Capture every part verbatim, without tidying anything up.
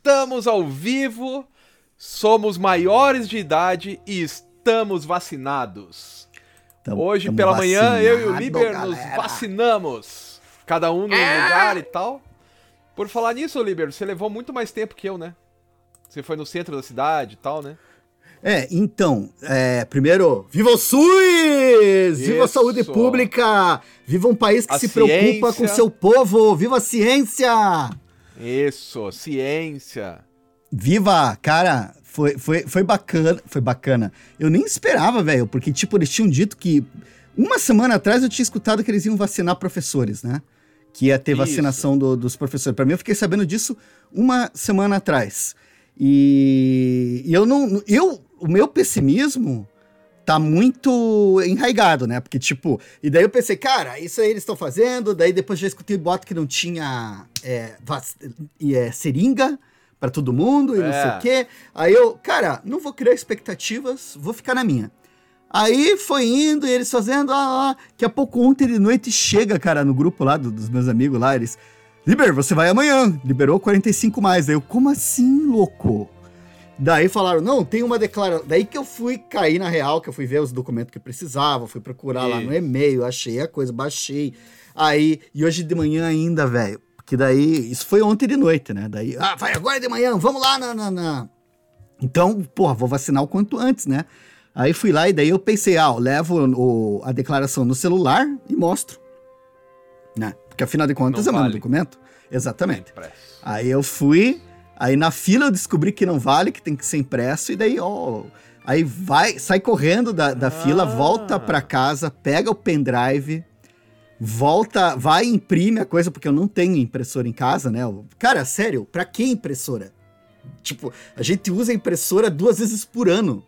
Estamos ao vivo, somos maiores de idade e estamos vacinados. Tamo, Hoje tamo pela manhã eu e o Liber galera. nos vacinamos, cada um no é. lugar e tal. Por falar nisso, Liber, você levou muito mais tempo que eu, né? Você foi no centro da cidade e tal, né? É, então, é, primeiro, viva o SUS! Viva a saúde pública! Viva um país que a se ciência. preocupa com seu povo! Viva a ciência! Isso, ciência! Viva! Cara, foi, foi, foi bacana, foi bacana. Eu nem esperava, velho, porque, tipo, eles tinham dito que... Uma semana atrás eu tinha escutado que eles iam vacinar professores, né? Que ia ter Isso. vacinação do, dos professores. Pra mim, eu fiquei sabendo disso uma semana atrás. E, e eu não... Eu... O meu pessimismo tá muito enraigado, né? Porque, tipo... E daí eu pensei, cara, isso aí eles estão fazendo. Daí depois já escutei boato que não tinha é, vac... é, seringa pra todo mundo e é. não sei o quê. Aí eu, cara, não vou criar expectativas, vou ficar na minha. Aí foi indo e eles fazendo... Ah, ah, daqui a pouco, ontem de noite, chega, cara, no grupo lá do, dos meus amigos lá, eles... Liber, você vai amanhã. Liberou quarenta e cinco mais. Daí eu, como assim, louco? Daí falaram, não, tem uma declaração. Daí que eu fui cair na real, que eu fui ver os documentos que eu precisava, fui procurar Isso. lá no e-mail, achei a coisa, baixei. Aí, e hoje de manhã ainda, velho, porque daí, isso foi ontem de noite, né? Daí, ah, vai agora de manhã, vamos lá na... na, na. Então, porra, vou vacinar o quanto antes, né? Aí fui lá e daí eu pensei, ah, eu levo o, a declaração no celular e mostro. Né? Porque afinal de contas não é o mesmo documento. Exatamente. Aí eu fui... Aí na fila eu descobri que não vale, que tem que ser impresso, e daí, ó... Aí vai, sai correndo da, da ah. fila, volta pra casa, pega o pendrive, volta, vai e imprime a coisa, porque eu não tenho impressora em casa, né? Cara, sério, pra que impressora? Tipo, a gente usa a impressora duas vezes por ano.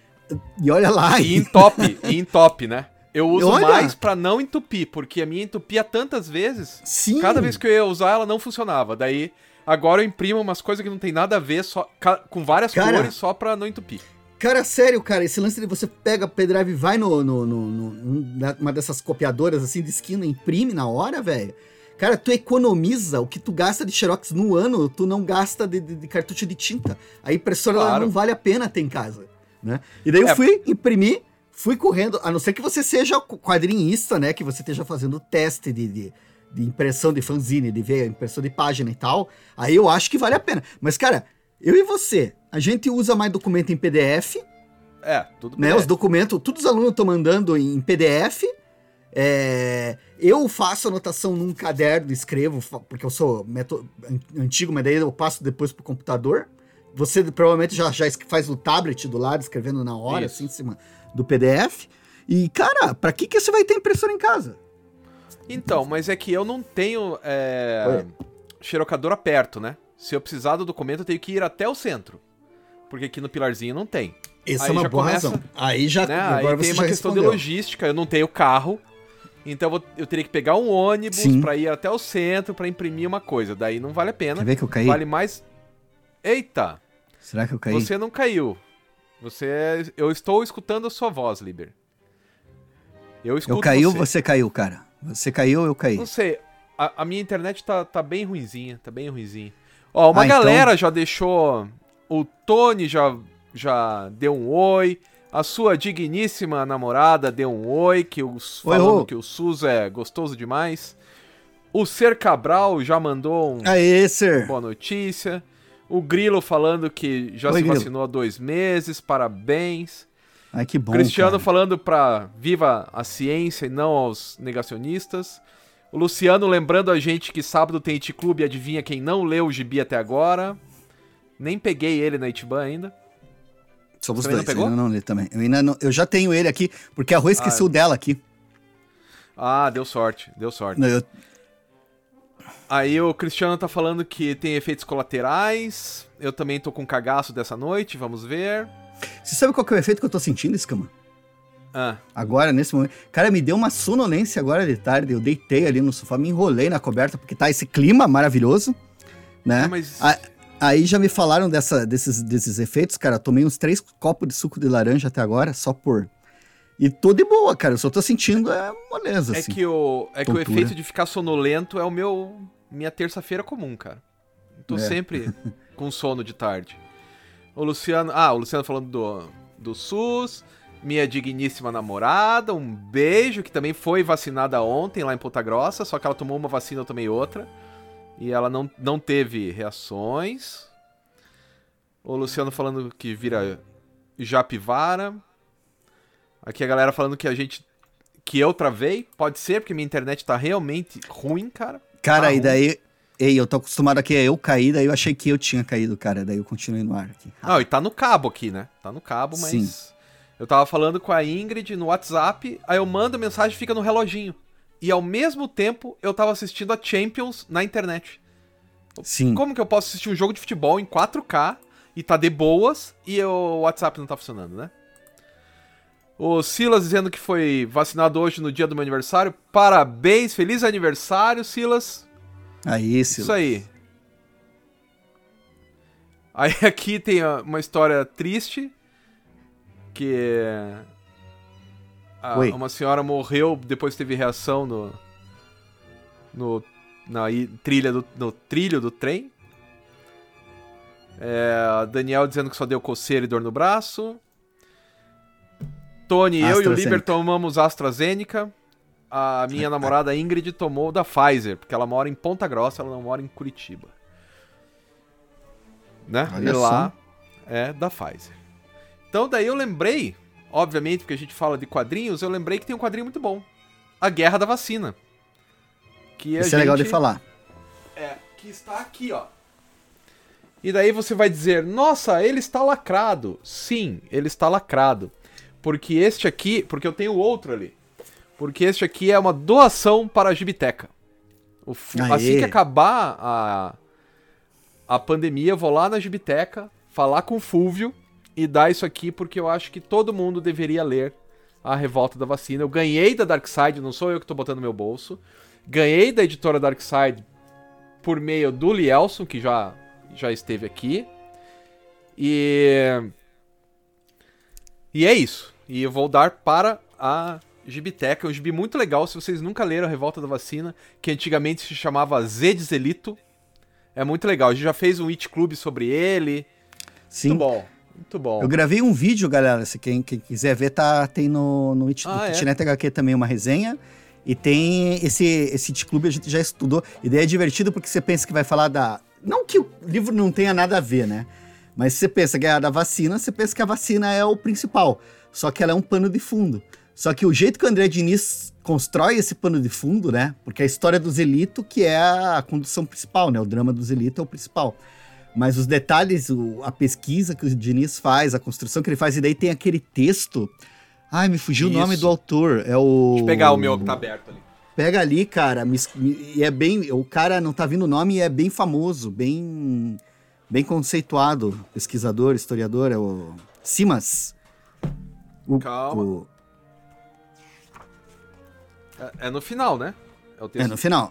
E olha lá... E entope, e entope, né? Eu uso olha. mais pra não entupir, porque a minha entupia tantas vezes, Sim. cada vez que eu ia usar ela não funcionava, daí... Agora eu imprimo umas coisas que não tem nada a ver, só, com várias cara, cores, só pra não entupir. Cara, sério, cara, esse lance de você pega o pendrive e vai no, no, no, no, numa dessas copiadoras assim de esquina e imprime na hora, velho. Cara, tu economiza o que tu gasta de xerox no ano, tu não gasta de, de, de cartucho de tinta. A impressora claro. ela não vale a pena ter em casa, né? E daí eu é. fui imprimir, fui correndo, a não ser que você seja quadrinhista, né, que você esteja fazendo teste de... de de impressão de fanzine, de ver a impressão de página e tal, aí eu acho que vale a pena. Mas, cara, eu e você, a gente usa mais documento em P D F. É, tudo né? P D F. Os documentos, todos os alunos estão mandando em P D F. É, eu faço anotação num caderno, escrevo, porque eu sou meto, antigo, mas daí eu passo depois pro computador. Você provavelmente já, já faz no tablet do lado, escrevendo na hora, Isso. assim, em cima do P D F. E, cara, pra que, que você vai ter impressora em casa? Então, mas é que eu não tenho é, xerocadora perto, né? Se eu precisar do documento, eu tenho que ir até o centro. Porque aqui no Pilarzinho não tem. Essa é uma boa começa, razão. Aí já né? Agora Aí tem uma questão respondeu. de logística, eu não tenho carro. Então eu, vou, eu teria que pegar um ônibus Sim. pra ir até o centro pra imprimir uma coisa. Daí não vale a pena. Quer ver que eu caí? Vale mais... Eita! Será que eu caí? Você não caiu. Você... Eu estou escutando a sua voz, Liber. Eu escuto Eu caiu, você. você caiu, cara. Você caiu, eu caí. Não sei, a, a minha internet tá, tá bem ruinzinha, tá bem ruinzinha. Ó, uma ah, galera então... já deixou, o Tony já, já deu um oi, a sua digníssima namorada deu um oi, que os, oi, falando oi. que o SUS é gostoso demais. O Ser Cabral já mandou um, Aê, Ser. uma boa notícia. O Grilo falando que já oi, se Grilo. vacinou há dois meses, parabéns. Ai, que bom, Cristiano cara. falando pra viva a ciência e não aos negacionistas. O Luciano lembrando a gente que sábado tem It Club e adivinha quem não leu o gibi até agora. Nem peguei ele na Itiban ainda. Somos dois, não pegou? Eu não li também. Eu, ainda não, eu já tenho ele aqui, porque a Rua esqueceu ah, dela aqui. Ah, deu sorte, deu sorte. Não, eu... Aí o Cristiano tá falando que tem efeitos colaterais. Eu também tô com cagaço dessa noite, vamos ver. Você sabe qual que é o efeito que eu tô sentindo, Escama? Ah. Agora, nesse momento. Cara, me deu uma sonolência agora de tarde. Eu deitei ali no sofá, me enrolei na coberta, porque tá esse clima maravilhoso, né? É, mas... A, aí já me falaram dessa, desses, desses efeitos, cara. Tomei uns três copos de suco de laranja até agora, só por... E tô de boa, cara. Eu só tô sentindo é moleza, é assim. Que o, é que o efeito de ficar sonolento é o meu... Minha terça-feira comum, cara. Tô é. sempre... com sono de tarde. O Luciano... Ah, o Luciano falando do, do SUS. Minha digníssima namorada, um beijo, que também foi vacinada ontem lá em Ponta Grossa, só que ela tomou uma vacina, eu tomei outra. E ela não, não teve reações. O Luciano falando que vira Japivara. Aqui a galera falando que a gente... Que eu travei. Pode ser, porque minha internet tá realmente ruim, cara. Cara, tá e ruim. daí... Ei, eu tô acostumado aqui a eu cair, daí eu achei que eu tinha caído, cara. Daí eu continuei no ar aqui. Ah. Não, e tá no cabo aqui, né? Tá no cabo, mas... Sim. Eu tava falando com a Ingrid no WhatsApp, aí eu mando mensagem e fica no reloginho. E ao mesmo tempo, eu tava assistindo a Champions na internet. Sim. Como que eu posso assistir um jogo de futebol em quatro K e tá de boas e o WhatsApp não tá funcionando, né? O Silas dizendo que foi vacinado hoje no dia do meu aniversário. Parabéns, feliz aniversário, Silas. Aí, Silas. Isso aí. Aí aqui tem uma história triste, que a, uma senhora morreu depois que teve reação no, no, na trilha do, no trilho do trem. É, Daniel dizendo que só deu coceira e dor no braço. Tony, eu e o Liber tomamos AstraZeneca. A minha namorada Ingrid tomou da Pfizer, porque ela mora em Ponta Grossa, ela não mora em Curitiba. Né? Olha e lá só. É da Pfizer. Então daí eu lembrei, obviamente, porque a gente fala de quadrinhos, eu lembrei que tem um quadrinho muito bom. A Guerra da Vacina. Que Isso gente... é legal de falar. É, que está aqui, ó. E daí você vai dizer, nossa, ele está lacrado. Sim, ele está lacrado. Porque este aqui, porque eu tenho outro ali. Porque este aqui é uma doação para a Gibiteca. O, assim que acabar a, a pandemia, eu vou lá na Gibiteca, falar com o Fúvio e dar isso aqui, porque eu acho que todo mundo deveria ler A Revolta da Vacina. Eu ganhei da Darkside, não sou eu que estou botando no meu bolso. Ganhei da editora Darkside por meio do Lielson, que já, já esteve aqui. E... E é isso. E eu vou dar para a Gibiteca. É um gibi muito legal, se vocês nunca leram A Revolta da Vacina, que antigamente se chamava Z de Zelito. É muito legal. A gente já fez um It Club sobre ele. Sim. Muito bom. Muito bom. Eu gravei um vídeo, galera. Se quem, quem quiser ver, tá, tem no, no It, ah, do é? Kitnet H Q também uma resenha. E tem esse, esse It Club, a gente já estudou. E daí é divertido porque você pensa que vai falar da... Não que o livro não tenha nada a ver, né? Mas se você pensa que é a da vacina, você pensa que a vacina é o principal. Só que ela é um pano de fundo. Só que o jeito que o André Diniz constrói esse pano de fundo, né? Porque a história do Zelito, que é a condução principal, né? O drama do Zelito é o principal. Mas os detalhes, o, a pesquisa que o Diniz faz, a construção que ele faz, e daí tem aquele texto... Ai, me fugiu Isso. o nome do autor. É o... Deixa eu pegar o meu que tá aberto ali. Pega ali, cara. Me, me, e é bem... O cara não tá vindo o nome e é bem famoso, bem... Bem conceituado. Pesquisador, historiador, é o... Simas. O, Calma. O... É, é no final, né? É, o texto. É no final.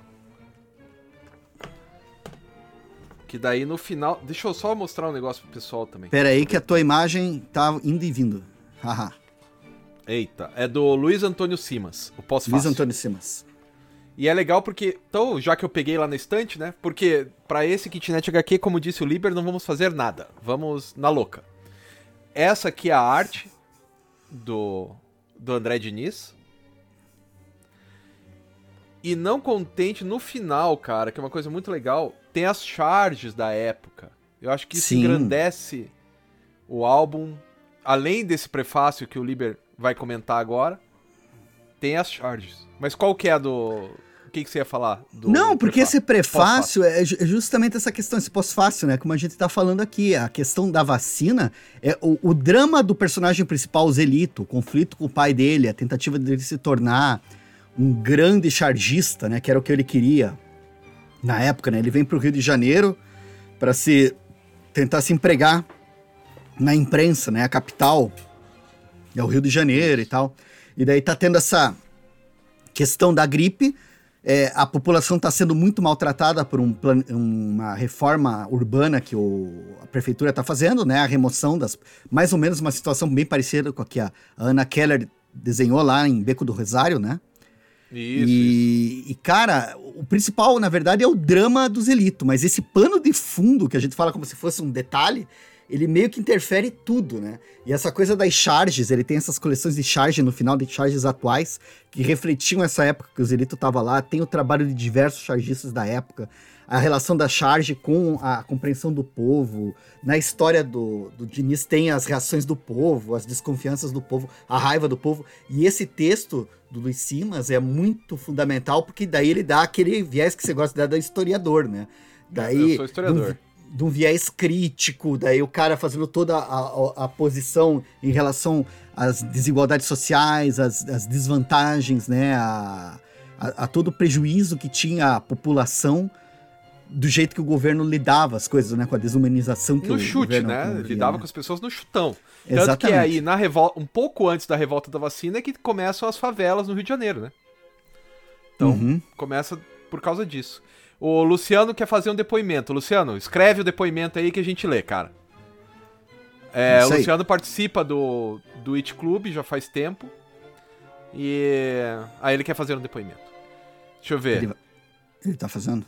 Que daí no final... Deixa eu só mostrar um negócio pro pessoal também. Pera aí que a tua imagem tá indo e vindo. Haha. Eita, é do Luiz Antônio Simas, o pós-fácil. Luiz Antônio Simas. E é legal porque, então, já que eu peguei lá na estante, né? Porque pra esse Kitnet H Q, como disse o Liber, não vamos fazer nada. Vamos na louca. Essa aqui é a arte do, do André Diniz. E não contente, no final, cara, que é uma coisa muito legal, tem as charges da época. Eu acho que isso Sim. engrandece o álbum. Além desse prefácio que o Liber vai comentar agora, tem as charges. Mas qual que é a do... O que, que você ia falar? Do Não, porque prefácio? Esse prefácio é justamente essa questão, esse pós-fácio, né? Como a gente tá falando aqui, a questão da vacina, é o, o drama do personagem principal, o Zelito, o conflito com o pai dele, a tentativa dele se tornar um grande chargista, né? Que era o que ele queria na época, né? Ele vem pro Rio de Janeiro para se tentar se empregar na imprensa, né? A capital é o Rio de Janeiro e tal. E daí tá tendo essa questão da gripe, é, a população tá sendo muito maltratada por um plan, uma reforma urbana que o, a prefeitura tá fazendo, né? A remoção das... Mais ou menos uma situação bem parecida com a que a Ana Keller desenhou lá em Beco do Rosário, né? Isso e, isso. e, cara, o principal, na verdade, é o drama do Zelito, mas esse pano de fundo, que a gente fala como se fosse um detalhe, ele meio que interfere tudo, né? E essa coisa das charges, ele tem essas coleções de charge no final, de charges atuais, que refletiam essa época que o Zelito tava lá, tem o trabalho de diversos chargistas da época, a relação da charge com a compreensão do povo. Na história do, do Diniz tem as reações do povo, as desconfianças do povo, a raiva do povo. E esse texto do Luiz Simas é muito fundamental, porque daí ele dá aquele viés que você gosta de dar do historiador, né? Daí, Eu sou historiador. De um viés crítico, daí o cara fazendo toda a, a, a posição em relação às desigualdades sociais, às, às desvantagens, né? A, a, a todo o prejuízo que tinha a população do jeito que o governo lidava as coisas, né? Com a desumanização que no o chute, governo... né? Governo, lidava né? com as pessoas no chutão. Exatamente. Tanto que aí, na revolta, um pouco antes da revolta da vacina, é que começam as favelas no Rio de Janeiro, né? Então, Uhum. começa por causa disso. O Luciano quer fazer um depoimento. Luciano, escreve o depoimento aí que a gente lê, cara. É, o Luciano participa do, do It Club já faz tempo. E aí ele quer fazer um depoimento. Deixa eu ver. Ele, ele tá fazendo?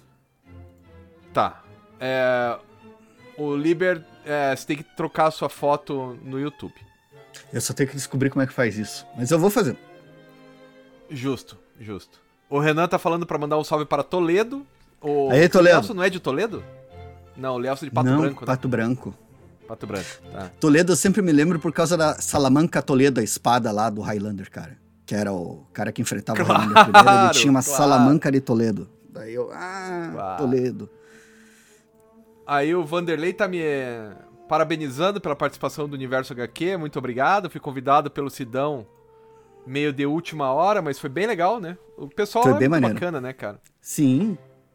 Tá. É, o Liber, é, você tem que trocar a sua foto no YouTube. Eu só tenho que descobrir como é que faz isso. Mas eu vou fazer. Justo, justo. O Renan tá falando pra mandar um salve para Toledo. O Aí, Toledo. Nelson não é de Toledo? Não, o Nelson de Pato não, Branco, Pato né? Branco. Pato Branco, tá. Toledo eu sempre me lembro por causa da Salamanca Toledo, a espada lá do Highlander, cara. Que era o cara que enfrentava Claro, o Highlander primeiro, ele tinha uma claro. Salamanca de Toledo. Daí eu, ah, Claro. Toledo. Aí o Vanderlei tá me parabenizando pela participação do Universo H Q, muito obrigado. Fui convidado pelo Sidão meio de última hora, mas foi bem legal, né? O pessoal Foi é bem muito maneiro. bacana, né, cara? Sim.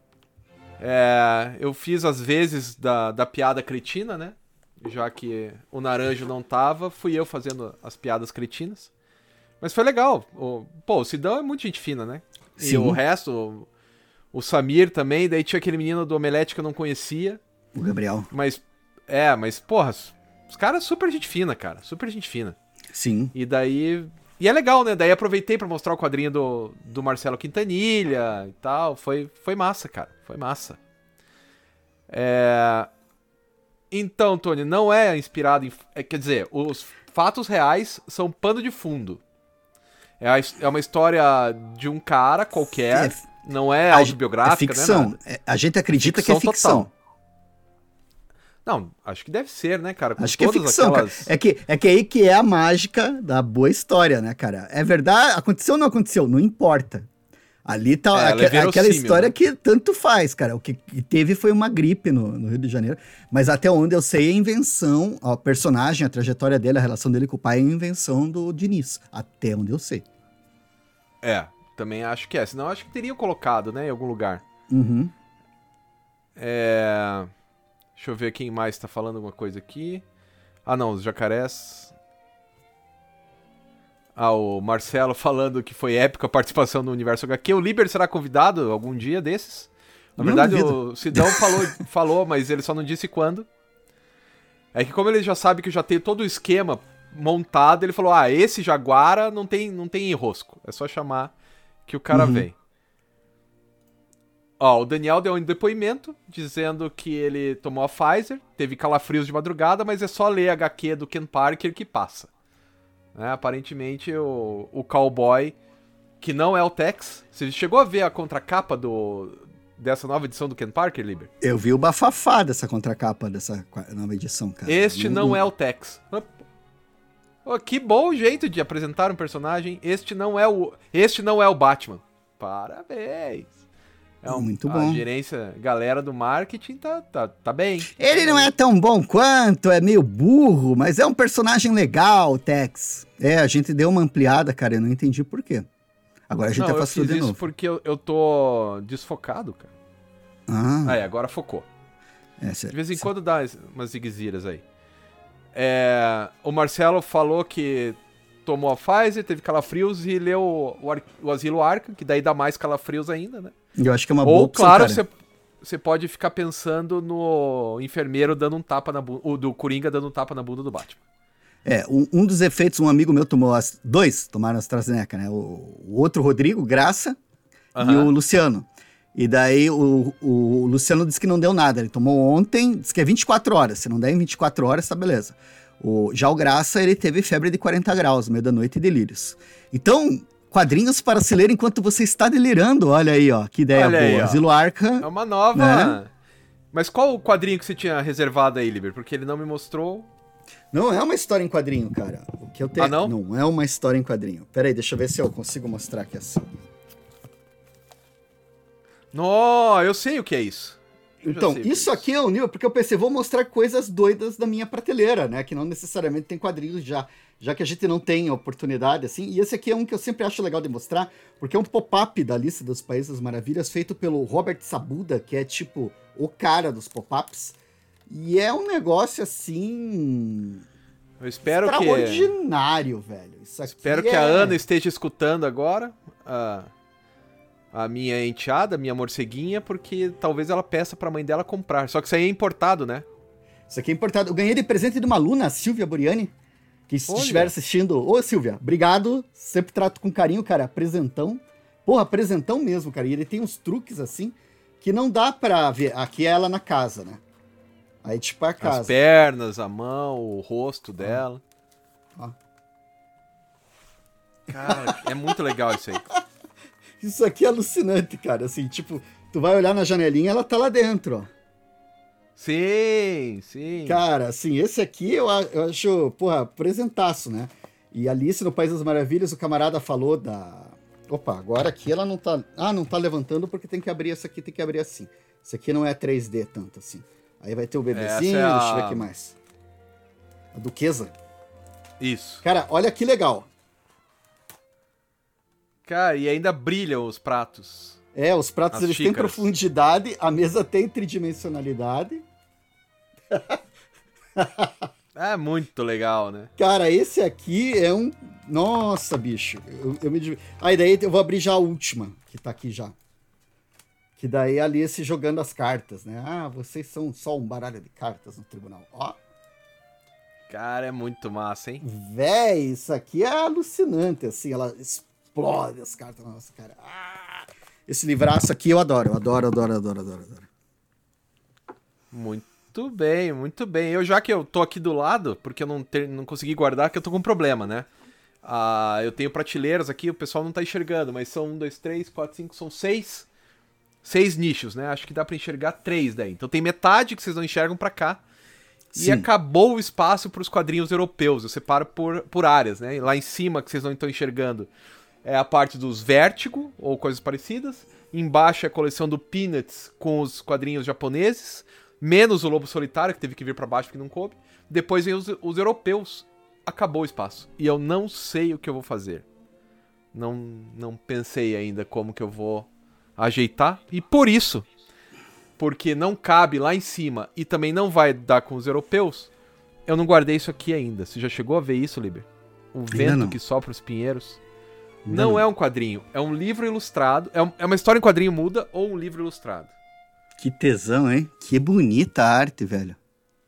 É, eu fiz as vezes da, da piada cretina, né? Já que o Naranjo não tava, fui eu fazendo as piadas cretinas. Mas foi legal. O, pô, o Sidão é muito gente fina, né? E Sim. o resto, o, o Samir também, daí tinha aquele menino do Omelete que eu não conhecia. O Gabriel. Mas, é, mas, porra, os caras super gente fina, cara. Super gente fina. Sim. E daí... E é legal, né? Daí aproveitei pra mostrar o quadrinho do, do Marcelo Quintanilha e tal. Foi, foi massa, cara. Foi massa. É... Então, Tony, não é inspirado em... É, quer dizer, os fatos reais são pano de fundo. É, a, é uma história de um cara qualquer. É, não é a, autobiográfica, é ficção. né? É, a gente acredita ficção que é ficção. Total. Não, acho que deve ser, né, cara? Com acho que é ficção, aquelas... cara. É que, é que aí que é a mágica da boa história, né, cara? É verdade, aconteceu ou não aconteceu? Não importa. Ali tá É, aque, ela é verossímil, aquela história né? que tanto faz, cara. O que teve foi uma gripe no, no Rio de Janeiro. Mas até onde eu sei, a invenção, a personagem, a trajetória dele, a relação dele com o pai é a invenção do Diniz. Até onde eu sei. É, também acho que é. Senão acho que teriam colocado, né, em algum lugar. Uhum. É... Deixa eu ver quem mais tá falando alguma coisa aqui. Ah, não, os jacarés. Ah, o Marcelo falando que foi épica a participação no Universo H Q. O Liber será convidado algum dia desses? Na Não verdade, duvido. o Sidão falou, falou, mas ele só não disse quando. É que como ele já sabe que eu já tenho todo o esquema montado, ele falou, ah, esse Jaguara não tem, não tem enrosco. É só chamar que o cara Uhum. vem. Ó, o Daniel deu um depoimento dizendo que ele tomou a Pfizer, teve calafrios de madrugada, mas é só ler a H Q do Ken Parker que passa. Né? Aparentemente o, o cowboy, que não é o Tex, você chegou a ver a contracapa do, dessa nova edição do Ken Parker, Liber? Eu vi o bafafá dessa contracapa dessa nova edição, cara. Este não é o Tex. Oh, que bom jeito de apresentar um personagem. Este não é o, este não é o Batman. Parabéns. É um, Muito a bom. gerência, galera do marketing tá, tá, tá bem. Ele não é tão bom quanto, é meio burro, mas é um personagem legal, Tex. É, a gente deu uma ampliada, cara, eu não entendi por quê. Agora a gente Não, eu afastou fiz de isso novo. porque eu, eu tô desfocado, cara. Ah, Aí, agora focou. é, De vez em quando dá umas zigueziras aí. É, o Marcelo falou que tomou a Pfizer, teve calafrios e leu o, o, Ar- o Asilo Arkham, que daí dá mais calafrios ainda, né? Eu acho que é uma boa Ou, opção, claro, cara. você você pode ficar pensando no enfermeiro dando um tapa na bunda, o do Coringa dando um tapa na bunda do Batman. É, um, um dos efeitos, um amigo meu tomou as... Dois tomaram AstraZeneca, né? O, o outro, Rodrigo, Graça, uhum. e o Luciano. E daí o, o Luciano disse que não deu nada. Ele tomou ontem, disse que é vinte e quatro horas. Se não der em vinte e quatro horas, tá beleza. O, já o Graça, ele teve febre de quarenta graus, no meio da noite e delírios. Então, quadrinhos para se ler enquanto você está delirando. Olha aí, ó, que ideia Olha boa. Aí, Asilo Arca. É uma nova... Né? Mas qual o quadrinho que você tinha reservado aí, Liber? Porque ele não me mostrou... Não é uma história em quadrinho, cara. O que eu tenho... Ah, não? Não é uma história em quadrinho. Pera aí, deixa eu ver se eu consigo mostrar aqui assim. Não, eu sei o que é isso. Eu então, isso aqui é o nível, porque eu pensei, vou mostrar coisas doidas da minha prateleira, né? Que não necessariamente tem quadrinhos já. Já que a gente não tem oportunidade, assim. E esse aqui é um que eu sempre acho legal de mostrar, porque é um pop-up da lista dos Países das Maravilhas, feito pelo Robert Sabuda, que é tipo o cara dos pop-ups. E é um negócio assim. Eu espero extraordinário, que... velho. Isso aqui espero é... que a Ana esteja escutando agora a, a minha enteada, a minha morceguinha, porque talvez ela peça pra mãe dela comprar. Só que isso aí é importado, né? Isso aqui é importado. Eu ganhei de presente de uma aluna, a Silvia Buriani, que se Olha. estiver assistindo. Ô, Silvia, obrigado. Sempre trato com carinho, cara. Presentão. Porra, presentão mesmo, cara. E ele tem uns truques assim que não dá pra ver. Aqui é ela na casa, né? Aí, tipo, a casa. As pernas, a mão, o rosto dela. Ó. Cara, é muito legal isso aí. Isso aqui é alucinante, cara. Assim, tipo, tu vai olhar na janelinha, ela tá lá dentro, ó. Sim, sim. Cara, assim, esse aqui eu, eu acho, porra, presentaço, né? E Alice no País das Maravilhas, o camarada falou da... Opa, agora aqui ela não tá... Ah, não tá levantando porque tem que abrir essa aqui, tem que abrir assim. Esse aqui não é três D tanto, assim. Aí vai ter o bebezinho, é a... deixa eu ver aqui mais. A Duquesa. Isso. Cara, olha que legal. Cara, e ainda brilham os pratos. É, os pratos As eles xícaras. têm profundidade, a mesa tem tridimensionalidade. É muito legal, né? Cara, esse aqui é um... Nossa, bicho. Eu, eu me... Aí daí eu vou abrir já a última, que tá aqui já. Que daí a Alice jogando as cartas, né? Ah, vocês são só um baralho de cartas no tribunal. Ó. Cara, é muito massa, hein? Véi, isso aqui é alucinante, assim. Ela explode as cartas. Nossa, cara. Ah, esse livraço aqui eu adoro. Eu adoro, adoro, adoro, adoro, adoro. Muito bem, muito bem. Eu, já que eu tô aqui do lado, porque eu não, ter, não consegui guardar, que eu tô com um problema, né? Ah, eu tenho prateleiras aqui, o pessoal não tá enxergando, mas são um, dois, três, quatro, cinco, são seis... Seis nichos, né? Acho que dá pra enxergar três daí. Então tem metade que vocês não enxergam pra cá. Sim. E acabou o espaço pros quadrinhos europeus. Eu separo por, por áreas, né? Lá em cima, que vocês não estão enxergando, é a parte dos Vértigo, ou coisas parecidas. Embaixo é a coleção do Peanuts com os quadrinhos japoneses. Menos o Lobo Solitário, que teve que vir pra baixo porque não coube. Depois vem os, os europeus. Acabou o espaço. E eu não sei o que eu vou fazer. Não, não pensei ainda como que eu vou... ajeitar, e por isso, porque não cabe lá em cima e também não vai dar com os europeus, eu não guardei isso aqui ainda. Você já chegou a ver isso, Liber? O vento que sopra os pinheiros. Não, não é um quadrinho, é um livro ilustrado, é, um, é uma história em quadrinho muda ou um livro ilustrado. Que tesão, hein? Que bonita a arte, velho.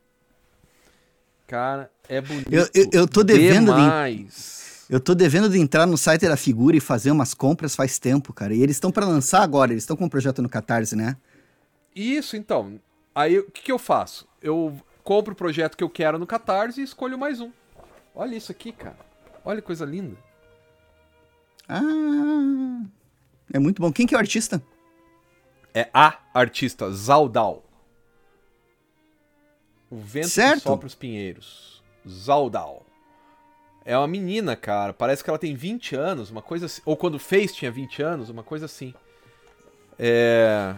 Cara, é bonito eu, eu, eu tô devendo demais. De... Eu tô devendo de entrar no site da Figura e fazer umas compras faz tempo, cara. E eles estão pra lançar agora, eles estão com um projeto no Catarse, né? Isso, então. Aí, o que, que eu faço? Eu compro o projeto que eu quero no Catarse e escolho mais um. Olha isso aqui, cara. Olha que coisa linda. Ah, é muito bom. Quem que é o artista? É a artista, Zaldal. O vento certo. que sopra os pinheiros. Zaldal. É uma menina, cara. Parece que ela tem vinte anos, uma coisa assim. Ou quando fez tinha vinte anos, uma coisa assim. É...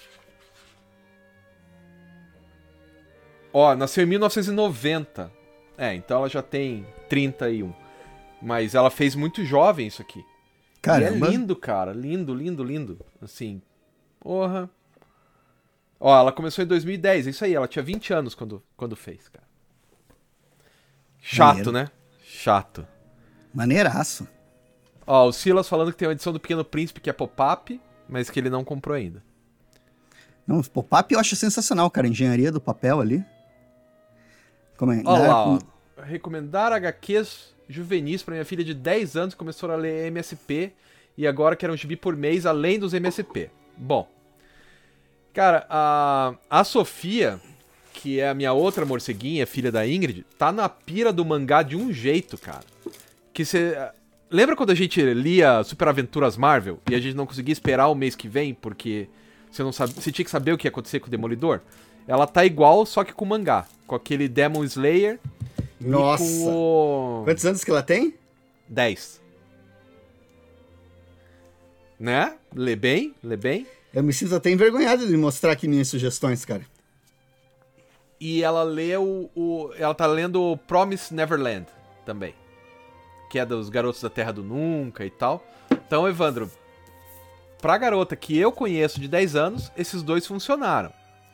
Ó, nasceu em mil novecentos e noventa. É, então ela já tem trinta e um. Mas ela fez muito jovem isso aqui. Caramba. E é lindo, cara. Lindo, lindo, lindo. Assim, porra. Ó, ela começou em dois mil e dez, é isso aí. Ela tinha vinte anos quando, quando fez, cara. Chato, Maneiro. Né? Chato. Maneiraço. Ó, o Silas falando que tem uma edição do Pequeno Príncipe que é pop-up, mas que ele não comprou ainda. Não, pop-up eu acho sensacional, cara. Engenharia do papel ali. Como é? Ó lá, ó. recomendar H Qs juvenis pra minha filha de dez anos que começou a ler M S P e agora quer um gibi por mês além dos M S P. Bom, cara, a, a Sofia, que é a minha outra morceguinha, filha da Ingrid, tá na pira do mangá de um jeito, cara. Que você... Lembra quando a gente lia Super Aventuras Marvel e a gente não conseguia esperar o mês que vem porque você não sabe, você tinha que saber o que ia acontecer com o Demolidor? Ela tá igual, só que com mangá. Com aquele Demon Slayer. Nossa! E com o... Quantos anos que ela tem? dez. Né? Lê bem, lê bem. Eu me sinto até envergonhado de mostrar aqui minhas sugestões, cara. E ela lê o... o ela tá lendo o Promise Neverland também. Que é dos Garotos da Terra do Nunca e tal. Então, Evandro, pra garota que eu conheço de dez anos, esses dois funcionaram.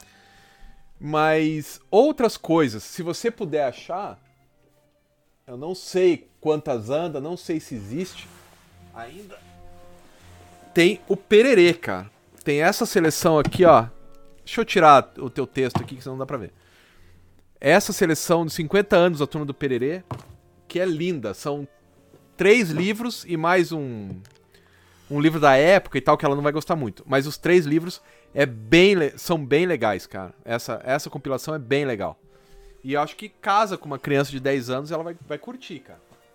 Mas outras coisas, se você puder achar, eu não sei quantas anda, não sei se existe ainda. Tem o Pererê, cara. Tem essa seleção aqui, ó. Deixa eu tirar o teu texto aqui, que senão não dá pra ver. Essa seleção de cinquenta anos da Turma do Pererê, que é linda. São três livros e mais um... um livro da época e tal, que ela não vai gostar muito. Mas os três livros é bem, são bem legais, cara. Essa, essa compilação é bem legal. E eu acho que casa com uma criança de dez anos, ela vai, vai curtir, cara.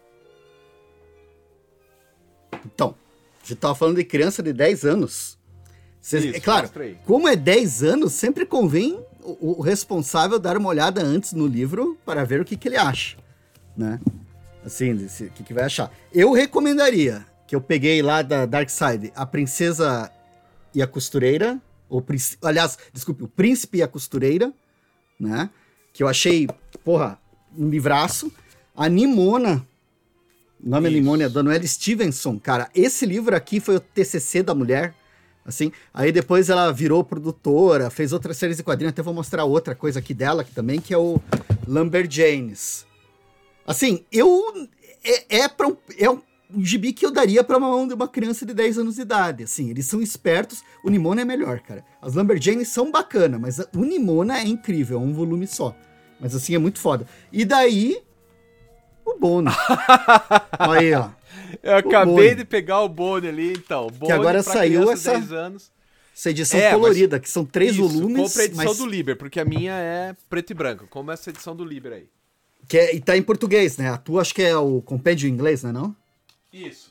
Então, a gente tava falando de criança de dez anos. Cês, Isso, é claro, como é dez anos, sempre convém o, o responsável dar uma olhada antes no livro para ver o que, que ele acha, né? Assim, o que, que vai achar. Eu recomendaria... que eu peguei lá da Dark Side, A Princesa e a Costureira, ou, aliás, desculpe, O Príncipe e a Costureira, né, que eu achei, porra, um livraço. A Nimona, o nome Isso. é Nimona, é da Noelle Stevenson, cara, esse livro aqui foi o T C C da mulher, assim, aí depois ela virou produtora, fez outras séries de quadrinhos, até vou mostrar outra coisa aqui dela que também, que é o Lumberjanes. Assim, eu, é, é, pra um, é um um gibi que eu daria pra uma mão de uma criança de dez anos de idade, assim, eles são espertos, o Nimona é melhor, cara. As Lumberjanes são bacanas, mas o Nimona é incrível, é um volume só. Mas assim, é muito foda. E daí, o Bone. Aí, ó. Eu acabei de pegar o Bone ali, então. Bone que agora saiu essa, dez anos. essa edição é, colorida, que são três isso, volumes. Compre a edição mas... do Liber, porque a minha é preto e branco, como essa edição do Liber aí. Que é, e tá em português, né? A tua acho que é o compêndio em inglês, né, não? Isso.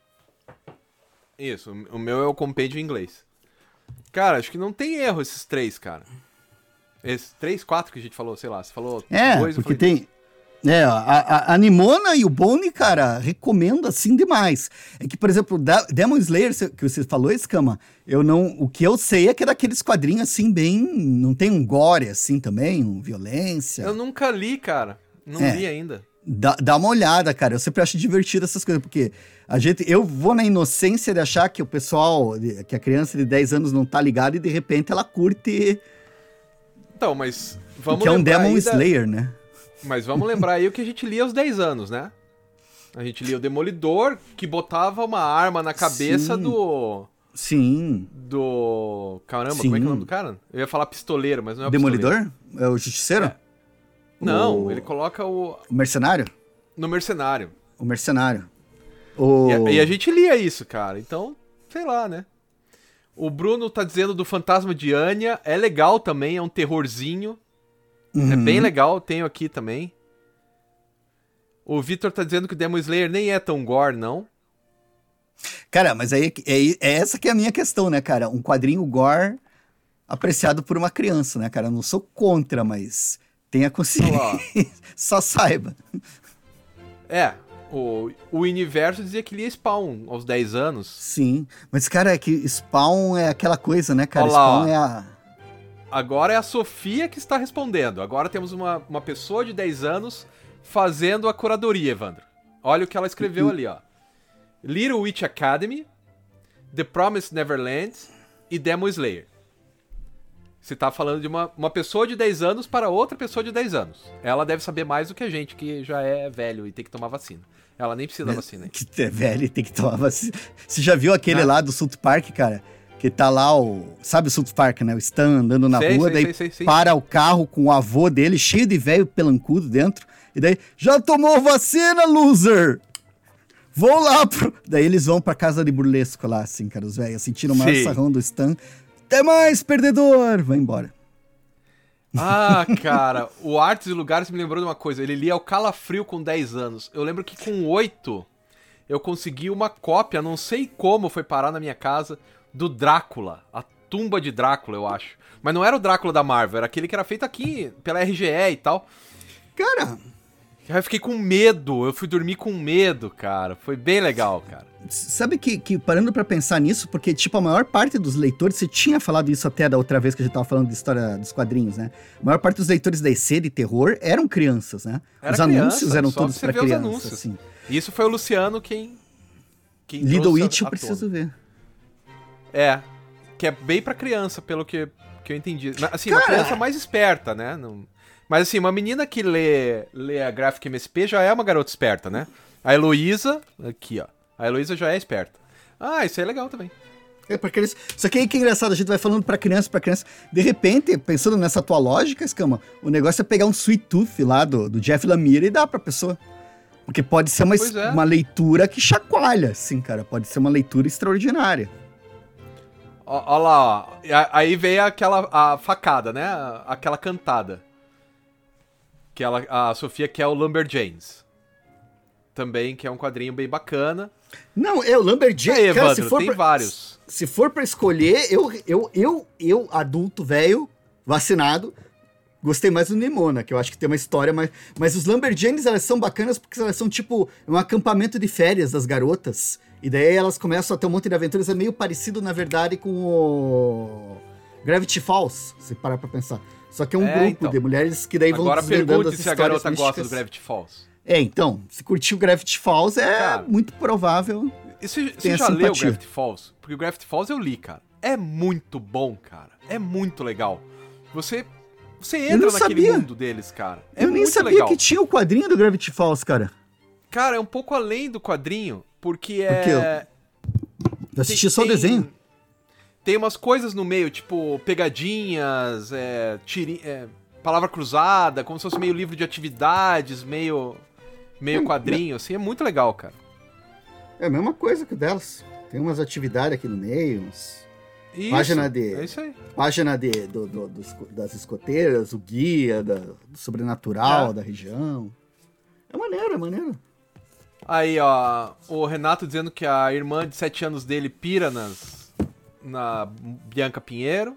Isso, o meu é o compêndio em inglês. Cara, acho que não tem erro esses três, cara. Esses três, quatro que a gente falou, sei lá. Você falou é, dois porque tem... É, a, a, a Nimona e o Bone, cara, recomendo assim demais. É que, por exemplo, da, Demon Slayer, que você falou, Escama, eu não... O que eu sei é que é daqueles quadrinhos, assim, bem... Não tem um gore, assim, também, um violência. Eu nunca li, cara. Não é. li ainda. Dá, dá uma olhada, cara. Eu sempre acho divertido essas coisas, porque a gente, eu vou na inocência de achar que o pessoal, que a criança de dez anos não tá ligada e de repente ela curte. Então, mas vamos que é um Demon da... Slayer, né? Mas vamos lembrar aí o que a gente lia aos dez anos, né? A gente lia o Demolidor, que botava uma arma na cabeça Sim. do... Sim. Do... Caramba, Sim. como é que é o nome do cara? Eu ia falar pistoleiro, mas não é o Demolidor? pistoleiro. É o Justiceiro? É. Não, o... ele coloca o... O Mercenário? No Mercenário. O Mercenário. O... E, a, e a gente lia isso, cara. Então, sei lá, né? O Bruno tá dizendo do Fantasma de Anya. É legal também, é um terrorzinho. Uhum. É bem legal, tenho aqui também. O Vitor tá dizendo que o Demon Slayer nem é tão gore, não. Cara, mas aí é, é essa que é a minha questão, né, cara? Um quadrinho gore apreciado por uma criança, né, cara? Eu não sou contra, mas tenha consciência. Só saiba. É, o, o universo dizia que lia Spawn aos dez anos. Sim, mas, cara, é que Spawn é aquela coisa, né, cara? Olá, Spawn ó. é a... Agora é a Sofia que está respondendo. Agora temos uma, uma pessoa de dez anos fazendo a curadoria, Evandro. Olha o que ela escreveu Uhum. ali, ó. Little Witch Academy, The Promised Neverland e Demon Slayer. Você tá falando de uma, uma pessoa de dez anos para outra pessoa de dez anos. Ela deve saber mais do que a gente, que já é velho e tem que tomar vacina. Ela nem precisa da vacina. Que é velho e tem que tomar vacina. Você já viu aquele Não. lá do South Park, cara? Que tá lá o... Sabe o South Park, né? O Stan andando na sei, rua, sei, daí sei, sei, sei. para o carro com o avô dele, cheio de velho pelancudo dentro. E daí, já tomou vacina, loser? Vou lá pro... Daí eles vão pra casa de burlesco lá, assim, cara, os velhos. Sentiram o maior Sim. sarrão do Stan. Até mais, perdedor! Vai embora. Ah, cara, o Artes e Lugares me lembrou de uma coisa. Ele lia o Calafrio com dez anos. Eu lembro que com oito eu consegui uma cópia, não sei como foi parar na minha casa, do Drácula. A tumba de Drácula, eu acho. Mas não era o Drácula da Marvel, era aquele que era feito aqui pela R G E e tal. Cara... Aí eu fiquei com medo, eu fui dormir com medo, cara. Foi bem legal, cara. Sabe que, que parando pra pensar nisso, porque, tipo, a maior parte dos leitores, você tinha falado isso até da outra vez que a gente tava falando de história dos quadrinhos, né? A maior parte dos leitores da E C de terror eram crianças, né? Era os criança, anúncios eram só todos você pra vê os crianças, anúncios. assim. E isso foi o Luciano quem... quem Little trouxe Witch a- eu à preciso tona. ver. É, que é bem pra criança, pelo que, que eu entendi. Mas, assim, Cara! uma criança mais esperta, né? Não... Mas assim, uma menina que lê, lê a Graphic M S P já é uma garota esperta, né? A Heloísa, aqui ó, a Heloísa já é esperta. Ah, isso aí é legal também. É porque eles... Só que aí que é engraçado, a gente vai falando pra criança, pra criança. De repente, pensando nessa tua lógica, Escama, o negócio é pegar um Sweet Tooth lá do, do Jeff Lemire e dar pra pessoa. Porque pode ser uma, Pois é. uma leitura que chacoalha, assim, cara. Pode ser uma leitura extraordinária. Ó, ó lá, ó. E a- Aí veio aquela a facada, né? Aquela cantada. Que ela, a Sofia quer o Lumberjanes. Também, que é um quadrinho bem bacana. Não, é o Lumberjack, Aí, cara, Evandro, se for tem pra, vários. se for pra escolher, eu, eu, eu, eu, adulto, velho, vacinado, gostei mais do Nimona, que eu acho que tem uma história mais... Mas os Lumberjanes, elas são bacanas porque elas são, tipo, um acampamento de férias das garotas. E daí elas começam a ter um monte de aventuras. É meio parecido, na verdade, com o Gravity Falls, se parar pra pensar. Só que é um É, grupo então. de mulheres que daí vão Agora desvendando pergunte as se a histórias garota gosta do místicas. Gravity Falls. É, então, se curtir o Gravity Falls, é Cara. muito provável. E você, Tem você a já leu o simpatia. Gravity Falls? Porque o Gravity Falls eu li, cara. É muito bom, cara. É muito legal. Você, você Eu entra não naquele sabia. mundo deles, cara. É eu nem muito sabia legal. que tinha o quadrinho do Gravity Falls, cara. Cara, é um pouco além do quadrinho, porque Por quê? é... Eu assisti só o desenho. Tem umas coisas no meio, tipo pegadinhas, é, tiri, é, palavra cruzada, como se fosse meio livro de atividades, meio, meio quadrinho, assim. É muito legal, cara. É a mesma coisa que o delas. Tem umas atividades aqui no meio, uns... Isso, Página de- é isso aí. Página de, do, do- dos- das escoteiras, o guia da, do sobrenatural É. da região. É maneiro, é maneiro. Aí, ó, o Renato dizendo que a irmã de sete anos dele pira nas, na Bianca Pinheiro.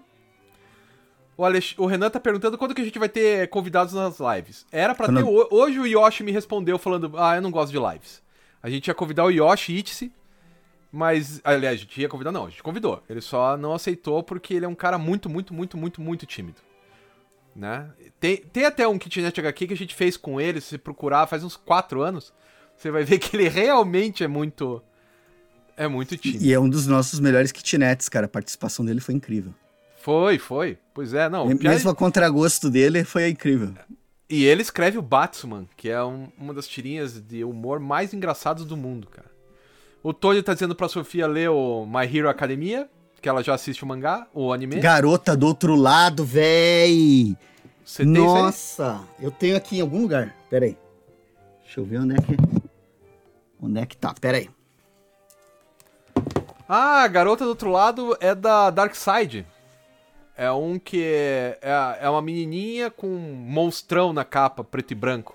O, Alex, o Renan tá perguntando quando que a gente vai ter convidados nas lives. Era pra Quando- ter... ho- Hoje o Yoshi me respondeu falando, ah, eu não gosto de lives. A gente ia convidar o Yoshi Itse, mas... Aliás, a gente ia convidar, não, a gente convidou. Ele só não aceitou porque ele é um cara muito, muito, muito, muito, muito tímido. Né? Tem, tem até um Kitnet H Q que a gente fez com ele, se procurar, faz uns quatro anos. Você vai ver que ele realmente é muito... É muito tímido. E é um dos nossos melhores kitnets, cara. A participação dele foi incrível. Foi, foi. Pois é, não. E o pior- Mesmo a contragosto dele, foi incrível. E ele escreve o Batman, que é um- uma das tirinhas de humor mais engraçadas do mundo, cara. O Tony tá dizendo pra Sofia ler o My Hero Academia, que ela já assiste o mangá, o anime. Garota do outro lado, véi! Você tem isso aí? Nossa! Eu tenho aqui em algum lugar. Pera aí. Deixa eu ver onde é que... Onde é que tá? Pera aí. Ah, a Garota do Outro Lado é da Dark Side. É um que é, é, é uma menininha com um monstrão na capa, preto e branco.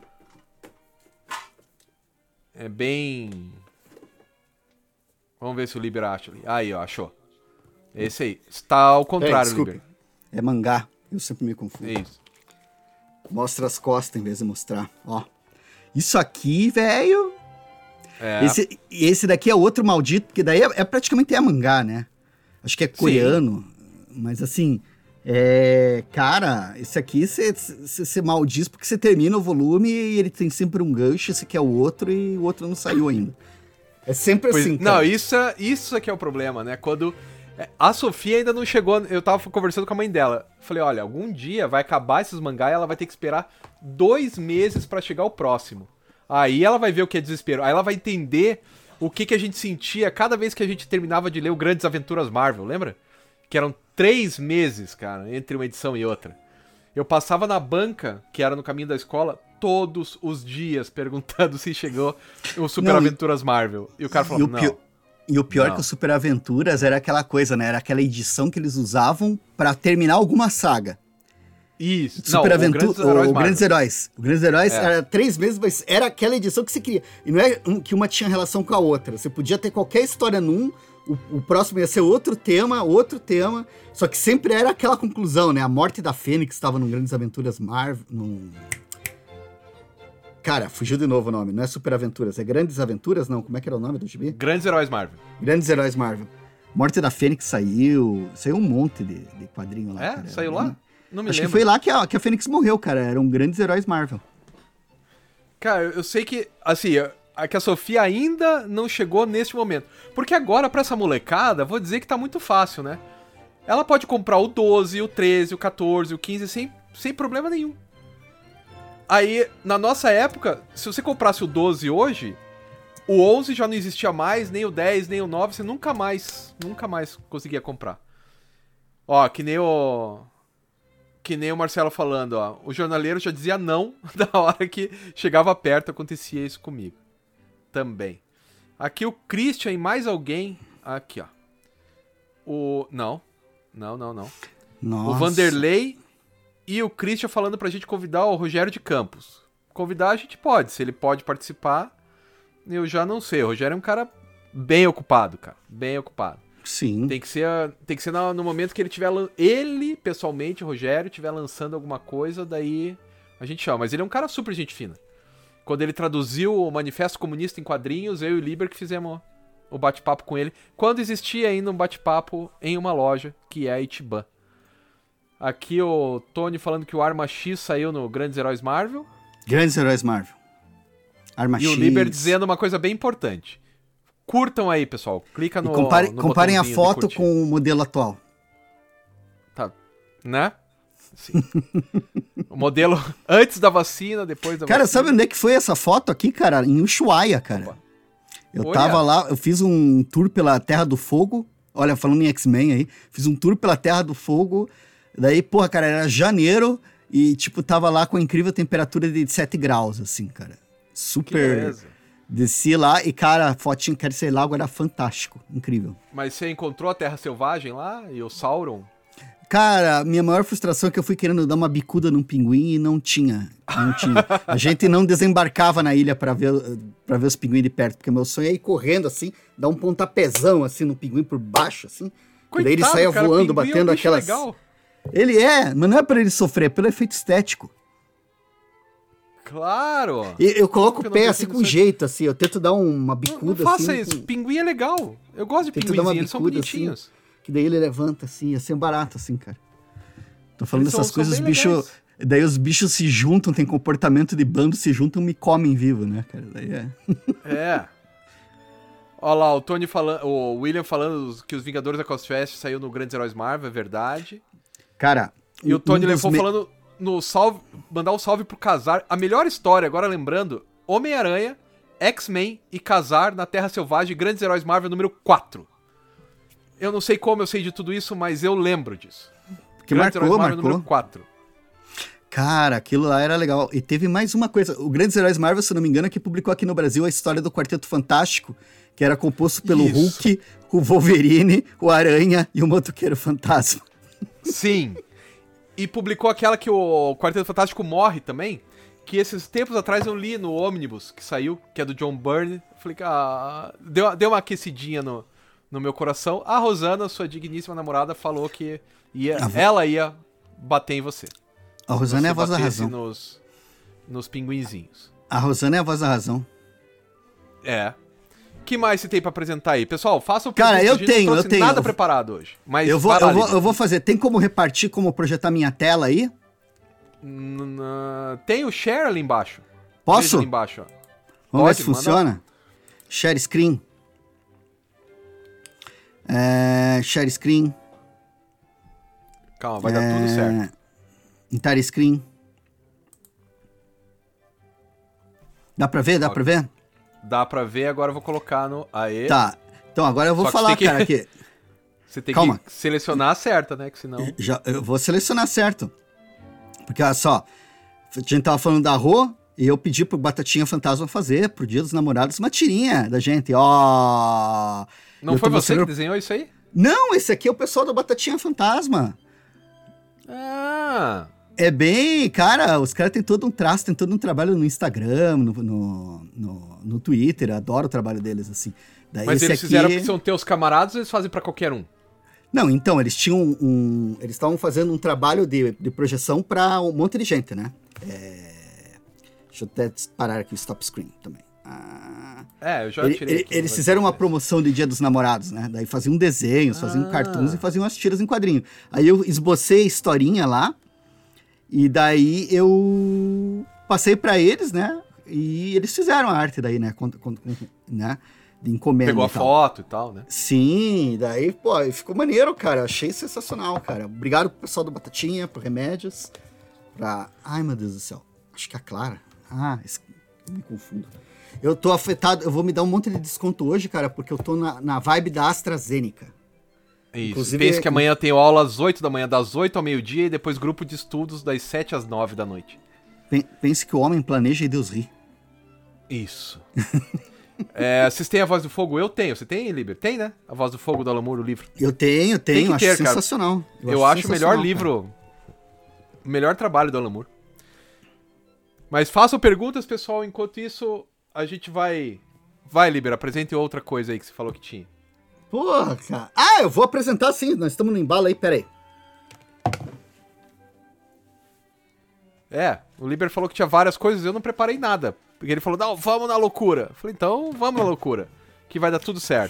É bem... Vamos ver se o Liber acha ali. Aí, ó, achou. Esse aí. Está ao contrário, desculpe. Liber. É mangá. Eu sempre me confundo. É isso. Mostra as costas em vez de mostrar. Ó. Isso aqui, velho. É, Esse, esse daqui é outro maldito, porque daí é, é praticamente é mangá, né? Acho que é coreano. Mas assim, é... Cara, esse aqui você maldiz porque você termina o volume e ele tem sempre um gancho, esse aqui é o outro e o outro não saiu ainda. É sempre pois- assim, não, cara. isso, é- isso é que é o problema, né? Quando é, a Sofia ainda não chegou... Eu tava conversando com a mãe dela. Falei, olha, algum dia vai acabar esses mangá e ela vai ter que esperar dois meses pra chegar o próximo. Aí ela vai ver o que é desespero. Aí ela vai entender o que, que a gente sentia cada vez que a gente terminava de ler o Grandes Aventuras Marvel, lembra? Que eram três meses, cara, entre uma edição e outra. Eu passava na banca, que era no caminho da escola, todos os dias perguntando se chegou o Super não, Aventuras Marvel. E o cara falou, não. Pior, e o pior não. é que o Super Aventuras era aquela coisa, né? Era aquela edição que eles usavam pra terminar alguma saga. Isso. Super Aventura, o Grandes Heróis. O Grandes Heróis é. era três meses, mas era aquela edição que você queria. E não é um, que uma tinha relação com a outra. Você podia ter qualquer história num, o, o próximo ia ser outro tema, outro tema, só que sempre era aquela conclusão, né? A morte da Fênix estava no Grandes Aventuras Marvel. Num... Cara, fugiu de novo o nome. Não é Super Aventuras, é Grandes Aventuras? Não, como é que era o nome do gibi? Grandes Heróis Marvel. Grandes Heróis Marvel. Morte da Fênix saiu. Saiu um monte de, de quadrinho lá. É? Cara. Saiu lá? Não me Acho lembro. que foi lá que a, que a Fênix morreu, cara. Eram Grandes Heróis Marvel. Cara, eu sei que, assim, a, que a Sofia ainda não chegou neste momento. Porque agora, pra essa molecada, vou dizer que tá muito fácil, né? Ela pode comprar o doze, o treze, o quatorze, o quinze sem, sem problema nenhum. Aí, na nossa época, se você comprasse o doze hoje, o onze já não existia mais, nem o dez, nem o nove, você nunca mais, nunca mais conseguia comprar. Ó, que nem o... Que nem o Marcelo falando, ó. O jornaleiro já dizia não da hora que chegava perto, acontecia isso comigo. Também. Aqui o Christian e mais alguém. Aqui, ó. O... Não. Não, não, não. Nossa. O Vanderlei e o Christian falando pra gente convidar o Rogério de Campos. Convidar a gente pode. Se ele pode participar, eu já não sei. O Rogério é um cara bem ocupado, cara. Bem ocupado. Sim. Tem que ser, tem que ser no, no momento que ele tiver... Ele, pessoalmente, o Rogério, estiver lançando alguma coisa, daí a gente chama. Mas ele é um cara super gente fina. Quando ele traduziu o Manifesto Comunista em quadrinhos, eu e o Liber que fizemos o bate-papo com ele. Quando existia ainda um bate-papo em uma loja, que é a Itiban. Aqui o Tony falando que o Arma X saiu no Grandes Heróis Marvel. Grandes Heróis Marvel. Arma X. E o Liber dizendo uma coisa bem importante. Curtam aí, pessoal. Clica no. E compare, no comparem a foto com o modelo atual. Tá. Né? Sim. O modelo antes da vacina, depois da cara, vacina. Cara, sabe onde é que foi essa foto aqui, cara? Em Ushuaia, cara. Opa. Eu Olha. tava lá, eu fiz um tour pela Terra do Fogo. Olha, falando em X-Men aí. Fiz um tour pela Terra do Fogo. Daí, porra, cara, era janeiro e, tipo, tava lá com a incrível temperatura de sete graus, assim, cara. Super. Desci lá e, cara, a fotinha, quero sei lá, agora era fantástico. Incrível. Mas você encontrou a Terra Selvagem lá e o Sauron? Cara, minha maior frustração é que eu fui querendo dar uma bicuda num pinguim e não tinha. Não tinha. A gente não desembarcava na ilha pra ver, pra ver os pinguins de perto, porque meu sonho é ir correndo assim, dar um pontapézão assim no pinguim por baixo, assim. Coitado, e daí ele saia cara, voando, batendo é um aquelas. Legal. Ele é, mas não é pra ele sofrer, é pelo efeito estético. Claro! E eu coloco o pé assim com jeito, assim, eu tento dar uma bicuda assim. Não, não faça assim, isso, com... pinguim é legal. Eu gosto de pinguinzinho, eles são bonitinhos. Assim, que daí ele levanta assim, assim, barato assim, cara. Tô falando eles dessas são, coisas, os bichos... Daí os bichos se juntam, tem comportamento de bando, se juntam e me comem vivo, né, cara? Daí é... É. Olha lá, o Tony falando, o William falando que os Vingadores da Cosfest saiu no Grandes Heróis Marvel, é verdade. Cara... E o Tony um levou me... falando... No salve, mandar um salve pro Casar. A melhor história, agora lembrando, Homem-Aranha, X-Men e Casar na Terra Selvagem, Grandes Heróis Marvel número quatro. Eu não sei como eu sei de tudo isso, mas eu lembro disso. Que Grandes marcou, Heróis Marvel marcou. número quatro. Cara, aquilo lá era legal. E teve mais uma coisa. O Grandes Heróis Marvel, se não me engano, é que publicou aqui no Brasil a história do Quarteto Fantástico, que era composto pelo isso. Hulk, o Wolverine, o Aranha e o Motoqueiro Fantasma. Sim. E publicou aquela que o Quarteto Fantástico morre também, que esses tempos atrás eu li no Omnibus, que saiu, que é do John Byrne. Falei que ah, deu, deu uma aquecidinha no, no meu coração. A Rosana, sua digníssima namorada, falou que ia, ela ia bater em você. A Rosana é a voz da razão. Nos, nos pinguinzinhos. A Rosana é a voz da razão. É. Que mais você tem pra apresentar aí? Pessoal, façam Cara, eu tenho, eu tenho. Nada preparado hoje. Mas eu vou, eu, vou, eu vou fazer. Tem como repartir, como projetar minha tela aí? N tem o share ali embaixo. Posso? Ali embaixo, ó. Vamos Pode, ver se funciona. Manda. Share screen. É, share screen. Calma, vai é, dar tudo certo. Entire screen. Dá pra ver? Dá Ó, pra ver? Dá pra ver, agora eu vou colocar no... Aê. Tá, então agora eu vou falar, que... cara, aqui. Você tem Calma. que selecionar a certa, né? Que senão... Já, eu vou selecionar certo. Porque, olha só, a gente tava falando da Rô, e eu pedi pro Batatinha Fantasma fazer, pro Dia dos Namorados, uma tirinha da gente. Ó... Não foi você que desenhou isso aí? Não, esse aqui é o pessoal do Batatinha Fantasma. Ah... É bem, cara, os caras têm todo um traço, tem todo um trabalho no Instagram, no, no, no, no Twitter, adoro o trabalho deles, assim. Daí Mas eles aqui... fizeram porque são teus camaradas ou eles fazem pra qualquer um? Não, então, eles tinham um... Eles estavam fazendo um trabalho de, de projeção pra um monte de gente, né? É... Deixa eu até parar aqui o stop screen também. Ah... É, eu já tirei ele, aqui. Eles fizeram uma promoção de Dia dos Namorados, né? Daí faziam desenhos, faziam ah. cartoons e faziam as tiras em quadrinho. Aí eu esbocei a historinha lá, e daí eu passei pra eles, né? E eles fizeram a arte daí, né? Com, com, com, né? De encomenda. Pegou a foto e tal, né? Sim, daí, pô, ficou maneiro, cara. Achei sensacional, cara. Obrigado pro pessoal do Batatinha, pro Remédios. Pra... Ai, meu Deus do céu. Acho que é a Clara. Ah, es... me confundo. Eu tô afetado, eu vou me dar um monte de desconto hoje, cara, porque eu tô na, na vibe da AstraZeneca. Isso. Inclusive, Pense que amanhã eu tenho aula às oito da manhã, das oito ao meio-dia, e depois grupo de estudos das sete às nove da noite. Pense que o homem planeja e Deus ri. Isso. é, vocês têm a Voz do Fogo? Eu tenho. Você tem, Liber? Tem, né? A Voz do Fogo do Alan Moore, o livro. Eu tenho, tenho. Tem que acho ter, sensacional. Eu, eu acho, acho o melhor livro, cara. O melhor trabalho do Alan Moore. Mas façam perguntas, pessoal. Enquanto isso, a gente vai... Vai, Liber, apresente outra coisa aí que você falou que tinha. Porra, cara. Ah, eu vou apresentar sim. Nós estamos no embalo aí, peraí. É, o Liber falou que tinha várias coisas, eu não preparei nada. Porque ele falou, não, vamos na loucura. Eu falei, então, vamos na loucura. Que vai dar tudo certo.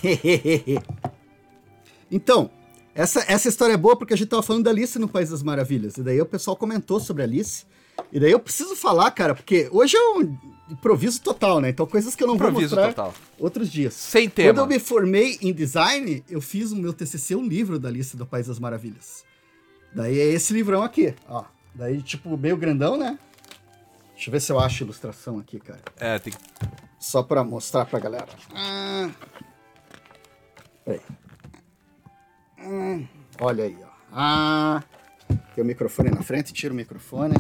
Então, essa, essa história é boa porque a gente tava falando da Alice no País das Maravilhas. E daí o pessoal comentou sobre a Alice. E daí eu preciso falar, cara, porque hoje é um improviso total, né? Então coisas que eu não improviso vou mostrar total. Outros dias. Sem tema. Quando eu me formei em design, eu fiz o meu T C C, um livro da Alice do País das Maravilhas. Daí é esse livrão aqui, ó. Daí, tipo, meio grandão, né? Deixa eu ver se eu acho a ilustração aqui, cara. É, tem que... Só pra mostrar pra galera. Ah, peraí. Ah, olha aí, ó. Ah, tem o microfone na frente, tira o microfone.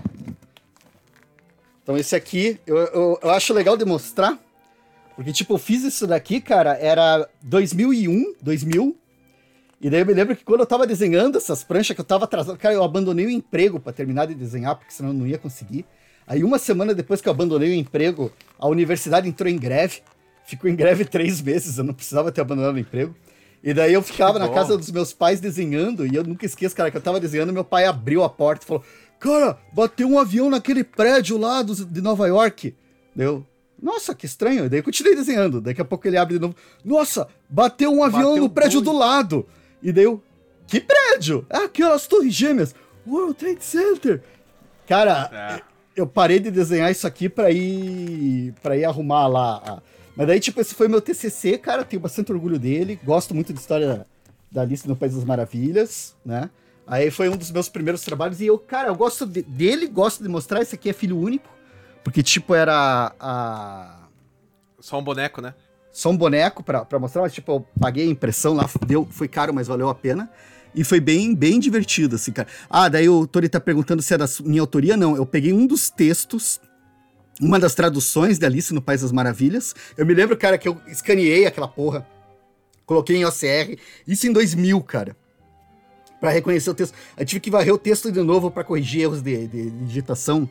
Então esse aqui, eu, eu, eu acho legal de mostrar, porque, tipo, eu fiz isso daqui, cara, era dois mil e um, dois mil, e daí eu me lembro que quando eu tava desenhando essas pranchas, que eu tava atrasado, cara, eu abandonei o emprego pra terminar de desenhar, porque senão eu não ia conseguir. Aí uma semana depois que eu abandonei o emprego, a universidade entrou em greve, ficou em greve três meses, eu não precisava ter abandonado o emprego. E daí eu ficava na casa dos meus pais desenhando, e eu nunca esqueço, cara, que eu tava desenhando, meu pai abriu a porta e falou, cara, bateu um avião naquele prédio lá do, de Nova York. Deu, nossa, que estranho. Daí eu continuei desenhando, daqui a pouco ele abre de novo, nossa, bateu um avião bateu no prédio dois. do lado. E daí eu, que prédio? Ah, aquelas torres gêmeas, World Trade Center. Cara, é. eu parei de desenhar isso aqui pra ir, pra ir arrumar lá a... Mas daí, tipo, esse foi meu T C C, cara, eu tenho bastante orgulho dele, gosto muito de história da Alice no País das Maravilhas, né? Aí foi um dos meus primeiros trabalhos e eu, cara, eu gosto de, dele, gosto de mostrar, esse aqui é filho único, porque, tipo, era a... Só um boneco, né? Só um boneco pra, pra mostrar, mas, tipo, eu paguei a impressão lá, deu, foi caro, mas valeu a pena. E foi bem, bem divertido, assim, cara. Ah, daí o Tori tá perguntando se é da minha autoria, não, eu peguei um dos textos... Uma das traduções de Alice no País das Maravilhas. Eu me lembro, cara, que eu escaneei aquela porra. Coloquei em O C R. Isso em dois mil, cara. Pra reconhecer o texto. Eu tive que varrer o texto de novo pra corrigir erros de, de, de digitação.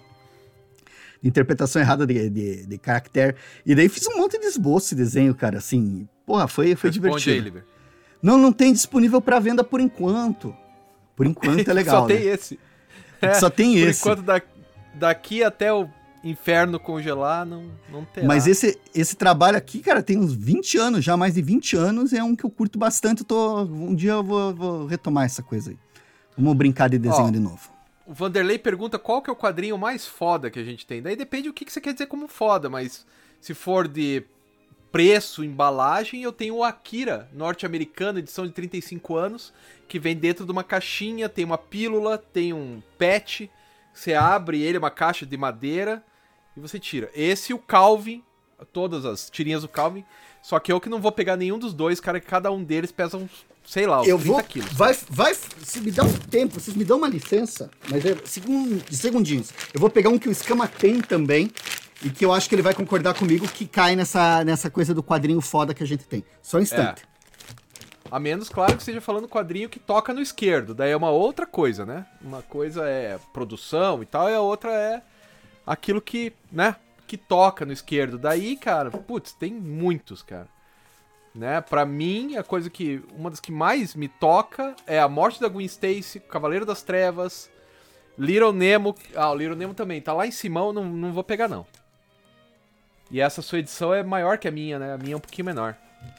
De interpretação errada de, de, de caractere. E daí fiz um monte de esboço e desenho, cara. Assim, porra, foi, foi divertido. Aí, Liber. Não, não tem disponível pra venda por enquanto. Por enquanto é legal, Só tem né? esse. É, Só tem por esse. Por enquanto, da, daqui até o inferno congelar, não, não terá. Mas esse, esse trabalho aqui, cara, tem uns vinte anos, já mais de vinte anos, é um que eu curto bastante. Eu tô, um dia eu vou, vou retomar essa coisa aí. Vamos brincar de desenho Ó, de novo. O Vanderlei pergunta qual que é o quadrinho mais foda que a gente tem. Daí depende do que, que você quer dizer como foda, mas se for de preço, embalagem, eu tenho o Akira, norte-americano, edição de trinta e cinco anos, que vem dentro de uma caixinha, tem uma pílula, tem um patch, você abre ele, é uma caixa de madeira, e você tira. Esse e o Calvin, todas as tirinhas do Calvin, só que eu que não vou pegar nenhum dos dois, cara, que cada um deles pesa uns, sei lá, uns eu trinta vou, quilos. Vai, vai, se me dá um tempo, vocês me dão uma licença, mas é segun, de segundinhos. Eu vou pegar um que o Escama tem também, e que eu acho que ele vai concordar comigo, que cai nessa, nessa coisa do quadrinho foda que a gente tem. Só um instante. É. A menos, claro, que esteja falando quadrinho que toca no esquerdo. Daí é uma outra coisa, né? Uma coisa é produção e tal, e a outra é aquilo que, né, que toca no esquerdo. Daí, cara, putz, tem muitos, cara. Né? Pra mim, a coisa que, uma das que mais me toca é a morte da Gwen Stacy, Cavaleiro das Trevas, Little Nemo. Ah, o Little Nemo também, tá lá em cima, eu não, não vou pegar, não. E essa sua edição é maior que a minha, né? A minha é um pouquinho menor.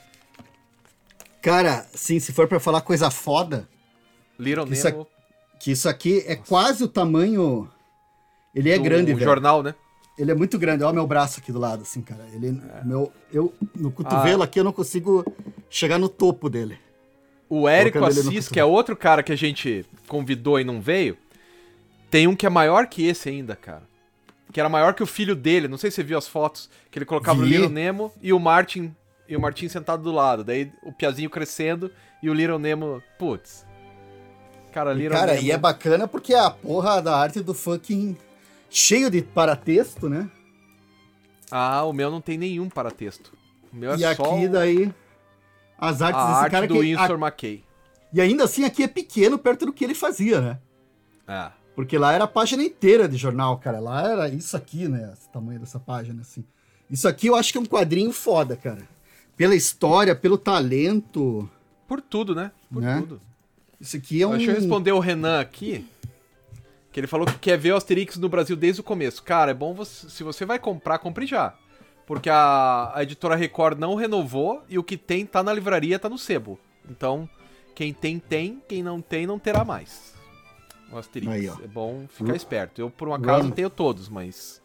Cara, sim, se for pra falar coisa foda... Little que Nemo... Isso aqui, que isso aqui é quase o tamanho... Ele é do grande, velho. jornal, né? Ele é muito grande. Olha o meu braço aqui do lado, assim, cara. Ele, é. meu, eu, no cotovelo ah. aqui, eu não consigo chegar no topo dele. O Érico Assis, que é outro cara que a gente convidou e não veio, tem um que é maior que esse ainda, cara. Que era maior que o filho dele. Não sei se você viu as fotos. Que ele colocava Vi. o Little Nemo e o Martin... E o Martin sentado do lado. Daí o Piazinho crescendo e o Little Nemo... Putz. Cara, Little Cara, Nemo... e é bacana porque é a porra da arte do fucking... Cheio de paratexto, né? Ah, o meu não tem nenhum paratexto. O meu é e só... E aqui daí... As artes a desse arte cara do que... Winsor a... McKay. E ainda assim aqui é pequeno perto do que ele fazia, né? É. Porque lá era a página inteira de jornal, cara. Lá era isso aqui, né? Esse tamanho dessa página, assim. Isso aqui eu acho que é um quadrinho foda, cara. Pela história, pelo talento. Por tudo, né? Por né? tudo. Isso aqui é um... Deixa eu responder o Renan aqui. Que ele falou que quer ver o Asterix no Brasil desde o começo. Cara, é bom você... Se você vai comprar, compre já. Porque a, a editora Record não renovou e o que tem tá na livraria, tá no sebo. Então, quem tem, tem. Quem não tem, não terá mais. O Asterix. Aí, é bom ficar Run. esperto. Eu, por um acaso, Run. tenho todos, mas...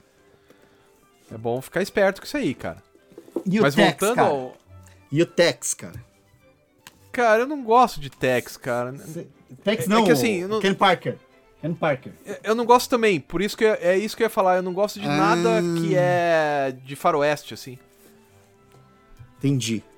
É bom ficar esperto com isso aí, cara. E o mas Tex, voltando cara? ao... E o Tex, cara? Cara, eu não gosto de Tex, cara. Tex não, é que, assim, não... Ken Parker. Ken Parker. Eu não gosto também, por isso que eu, é isso que eu ia falar. Eu não gosto de ah. nada que é de faroeste, assim. Entendi.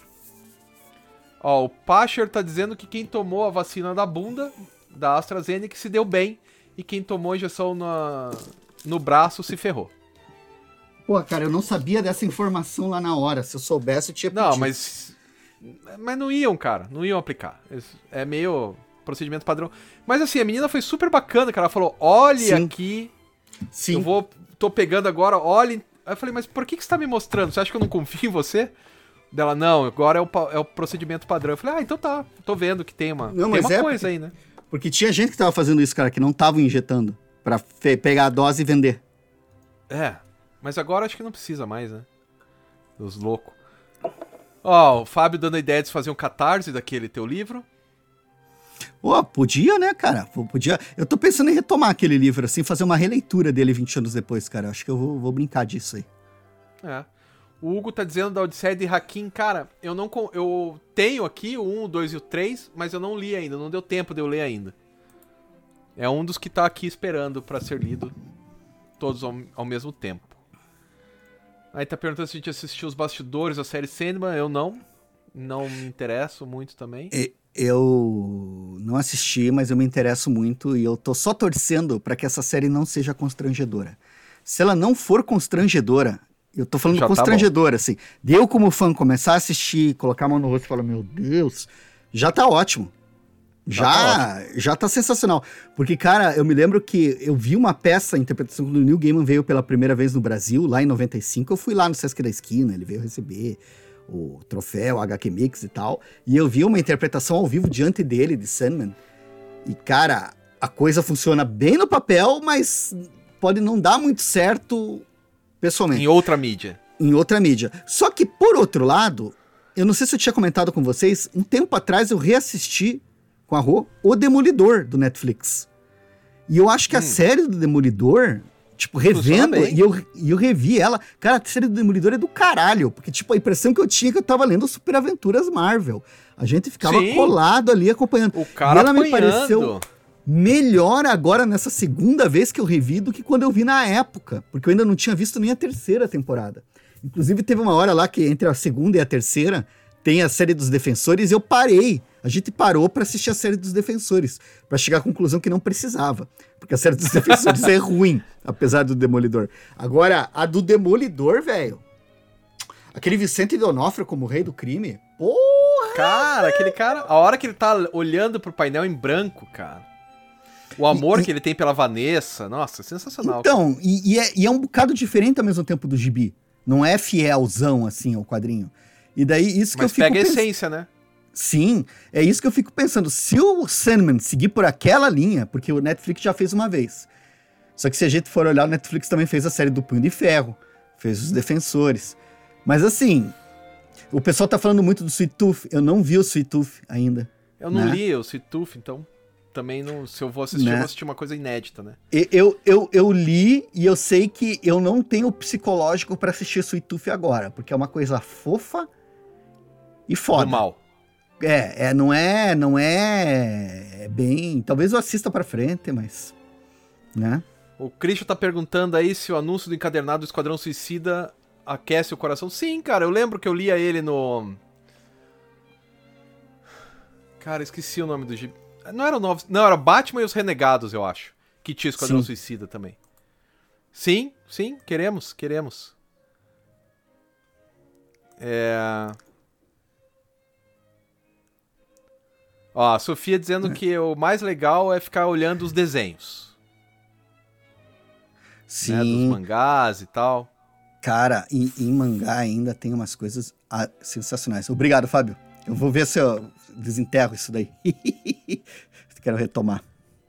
Ó, o Pacher tá dizendo que quem tomou a vacina da bunda, da AstraZeneca, se deu bem. E quem tomou a injeção na, no braço se ferrou. Pô, cara, eu não sabia dessa informação lá na hora. Se eu soubesse, eu tinha pedido. Não, mas... Mas não iam, cara. Não iam aplicar. É meio procedimento padrão. Mas assim, a menina foi super bacana, cara. Ela falou, olha Sim. aqui. Sim. Eu vou... Tô pegando agora, olha... Aí eu falei, mas por que, que você tá me mostrando? Você acha que eu não confio em você? Dela, não, agora é o, é o procedimento padrão. Eu falei, ah, então tá. Tô vendo que tem uma, não, tem mas uma é coisa porque, aí, né? Porque tinha gente que tava fazendo isso, cara, que não tava injetando. Pra fe- pegar a dose e vender. É. Mas agora acho que não precisa mais, né? Os loucos. Ó, o Fábio dando a ideia de fazer um catarse daquele teu livro. Pô, podia, né, cara? Podia. Eu tô pensando em retomar aquele livro, assim, fazer uma releitura dele vinte anos depois, cara. Acho que eu vou, vou brincar disso aí. É. O Hugo tá dizendo da Odisseia de Hakim. Cara, eu não eu tenho aqui o um, o dois e o três, mas eu não li ainda. Não deu tempo de eu ler ainda. É um dos que tá aqui esperando pra ser lido todos ao, ao mesmo tempo. Aí tá perguntando se a gente assistiu os bastidores da série Sandman. Eu não. Não me interesso muito também. Eu não assisti, mas eu me interesso muito e eu tô só torcendo pra que essa série não seja constrangedora. Se ela não for constrangedora, eu tô falando Já constrangedora, tá assim, de eu como fã começar a assistir, colocar a mão no rosto e falar, meu Deus, já tá ótimo. Já, já, tá já tá sensacional. Porque, cara, eu me lembro que eu vi uma peça, a interpretação do Neil Gaiman veio pela primeira vez no Brasil, lá em noventa e cinco. Eu fui lá no Sesc da Esquina, ele veio receber o troféu, H Q Mix e tal. E eu vi uma interpretação ao vivo diante dele, de Sandman. E, cara, a coisa funciona bem no papel, mas pode não dar muito certo pessoalmente. Em outra mídia. Em outra mídia. Só que, por outro lado, eu não sei se eu tinha comentado com vocês, um tempo atrás eu reassisti com a Rô, O Demolidor, do Netflix. E eu acho que hum. a série do Demolidor, tipo, revendo, e eu, e eu revi ela, cara, a série do Demolidor é do caralho, porque, tipo, a impressão que eu tinha é que eu tava lendo Super Aventuras Marvel. A gente ficava Sim. colado ali, acompanhando. O cara e ela apanhando. me pareceu melhor agora, nessa segunda vez que eu revi, do que quando eu vi na época, porque eu ainda não tinha visto nem a terceira temporada. Inclusive teve uma hora lá que entre a segunda e a terceira tem a série dos Defensores e eu parei. A gente parou pra assistir a série dos Defensores, pra chegar à conclusão que não precisava. Porque a série dos Defensores é ruim, apesar do Demolidor. Agora, a do Demolidor, velho... Aquele Vicente D'Onofrio como rei do crime, porra! Cara, aquele cara... A hora que ele tá olhando pro painel em branco, cara... O amor e, que ele tem pela Vanessa, nossa, sensacional. Então, e, e, é, e é um bocado diferente ao mesmo tempo do gibi. Não é fielzão, assim, ao quadrinho. E daí, isso que Mas eu fico pega a pens... essência, né? Sim, é isso que eu fico pensando. Se o Sandman seguir por aquela linha, porque o Netflix já fez uma vez. Só que se a gente for olhar, o Netflix também fez a série do Punho de Ferro, fez os Defensores. Mas assim, o pessoal tá falando muito do Sweet Tooth. Eu não vi o Sweet Tooth ainda. Eu não né? li o Sweet Tooth, então também não, se eu vou assistir, né? eu vou assistir uma coisa inédita, né? Eu, eu, eu li e eu sei que eu não tenho psicológico pra assistir Sweet Tooth agora, porque é uma coisa fofa e foda. Do mal. É, é, não é, não é, é bem... Talvez eu assista pra frente, mas... né? O Christian tá perguntando aí se o anúncio do encadernado do Esquadrão Suicida aquece o coração. Sim, cara, eu lembro que eu lia ele no... Cara, esqueci o nome do gibi. Não era o novo... Não, era Batman e os Renegados, eu acho. Que tinha Esquadrão sim. Suicida também. Sim, sim, queremos, queremos. É... Ó, a Sofia dizendo é. que o mais legal é ficar olhando os desenhos. Sim. Né, dos mangás e tal. Cara, em, em mangá ainda tem umas coisas ah, sensacionais. Obrigado, Fábio. Eu vou ver se eu desenterro isso daí. Quero retomar.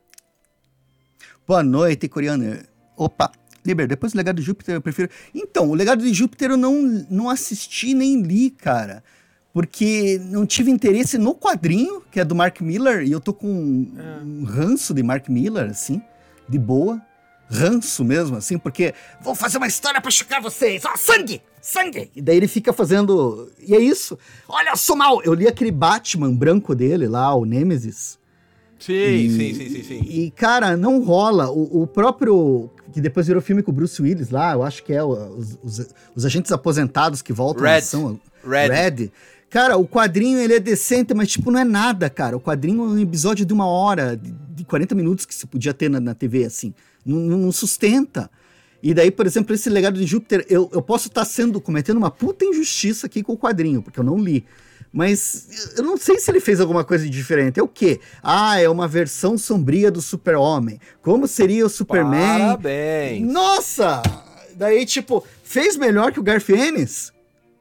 Boa noite, coreano. Opa, Liber, depois do Legado de Júpiter eu prefiro... Então, o Legado de Júpiter eu não, não assisti nem li, cara. Porque não tive interesse no quadrinho, que é do Mark Millar, e eu tô com um, é. um ranço de Mark Millar, assim, de boa. Ranço mesmo, assim, porque vou fazer uma história pra chocar vocês. Ó, oh, sangue! Sangue! E daí ele fica fazendo... E é isso. Olha, eu sou mal! Eu li aquele Batman branco dele lá, o Nemesis. Sim, e, sim, sim, sim, sim. E, cara, não rola. O, o próprio... Que depois virou filme com o Bruce Willis lá, eu acho que é os, os, os agentes aposentados que voltam Red. à ação. Red. Red. Cara, o quadrinho, ele é decente, mas, tipo, não é nada, cara. O quadrinho é um episódio de uma hora, de quarenta minutos que se podia ter na, na T V, assim. Não, não sustenta. E daí, por exemplo, esse Legado de Júpiter, eu, eu posso estar sendo, cometendo uma puta injustiça aqui com o quadrinho, porque eu não li. Mas eu não sei se ele fez alguma coisa de diferente. É o quê? Ah, é uma versão sombria do Super-Homem. Como seria o Superman? Parabéns! Nossa! Daí, tipo, fez melhor que o Garth Ennis?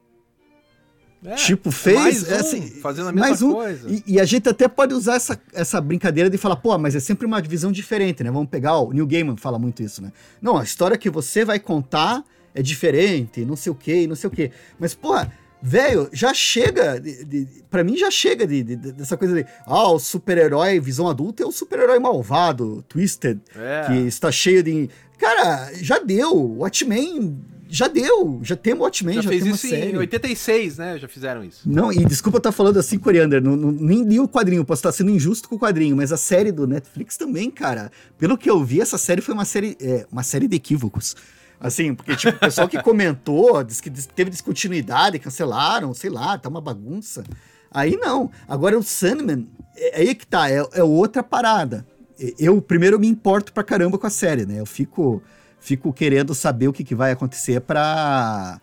É, tipo, fez... Mais um, assim, fazendo a mesma mais um, coisa. E, e a gente até pode usar essa, essa brincadeira de falar, pô, mas é sempre uma divisão diferente, né? Vamos pegar, o Neil Gaiman fala muito isso, né? Não, a história que você vai contar é diferente, não sei o quê, não sei o quê. Mas, porra, velho, já chega, de, de, pra mim já chega de, de, dessa coisa de, ah, o super-herói visão adulta é o super-herói malvado, Twisted, é. que está cheio de... Cara, já deu, o Watchmen... Já deu, já temos o Watchmen, já, já fez isso em oitenta e seis, né? Já fizeram isso. Não, e desculpa eu estar falando assim, Coriander, não, não, nem li o quadrinho, posso estar sendo injusto com o quadrinho, mas a série do Netflix também, cara. Pelo que eu vi, essa série foi uma série, é, uma série de equívocos. Assim, porque tipo, o pessoal que comentou, disse que teve descontinuidade, cancelaram, sei lá, tá uma bagunça. Aí não. Agora o Sandman, é, aí que tá, é, é outra parada. Eu, primeiro, me importo pra caramba com a série, né? Eu fico... Fico querendo saber o que, que vai acontecer pra...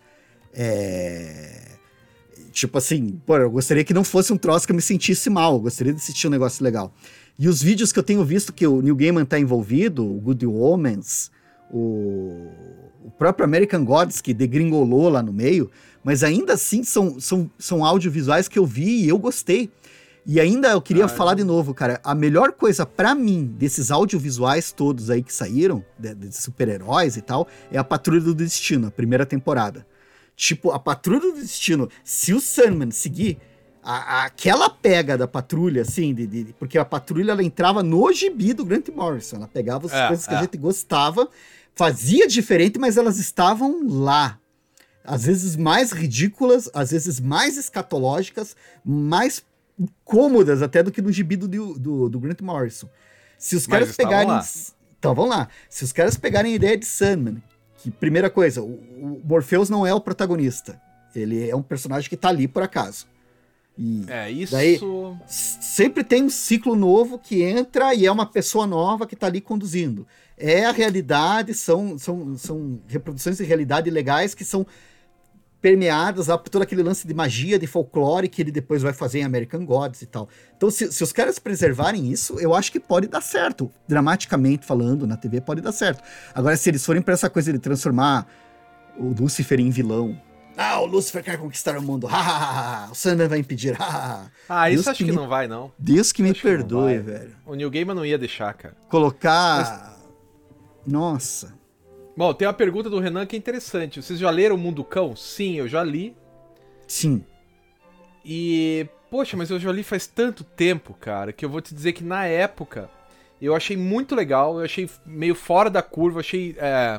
É, tipo assim, pô, eu gostaria que não fosse um troço que eu me sentisse mal. Eu gostaria de assistir um negócio legal. E os vídeos que eu tenho visto que o Neil Gaiman tá envolvido, o Good Omens, o, o próprio American Gods, que degringolou lá no meio, mas ainda assim são, são, são audiovisuais que eu vi e eu gostei. E ainda eu queria ah, falar é. de novo, cara, a melhor coisa pra mim, desses audiovisuais todos aí que saíram, de, de super-heróis e tal, é a Patrulha do Destino, a primeira temporada. Tipo, a Patrulha do Destino, se o Sandman seguir a, a, aquela pega da Patrulha, assim, de, de, porque a Patrulha, ela entrava no gibi do Grant Morrison, ela pegava as é, coisas que é. a gente gostava, fazia diferente, mas elas estavam lá. Às vezes mais ridículas, às vezes mais escatológicas, mais cômodas até do que no gibi do, do, do Grant Morrison. Se os caras pegarem... Lá. Então, vamos lá. Se os caras pegarem a ideia de Sandman, Que, primeira coisa, o, o Morpheus não é o protagonista. Ele é um personagem que tá ali por acaso. E é, isso... daí, sempre tem um ciclo novo que entra e é uma pessoa nova que tá ali conduzindo. É a realidade, são, são, são reproduções de realidade legais que são permeadas lá por todo aquele lance de magia, de folclore que ele depois vai fazer em American Gods e tal. Então, se, se os caras preservarem isso, eu acho que pode dar certo. Dramaticamente falando, na T V pode dar certo. Agora, se eles forem pra essa coisa de transformar o Lúcifer em vilão, ah, o Lúcifer quer conquistar o mundo, ha, ha, ha, ha. O Sandman vai impedir, ha, ha, ha. Ah, isso Deus acho que, que me... não vai, não. Deus que me acho perdoe, que velho. O Neil Gaiman não ia deixar, cara. Colocar... Mas... Nossa... Bom, tem uma pergunta do Renan que é interessante. Vocês já leram O Mundo Cão? Sim, eu já li. Sim. E, poxa, mas eu já li faz tanto tempo, cara, que eu vou te dizer que na época eu achei muito legal, eu achei meio fora da curva, achei é...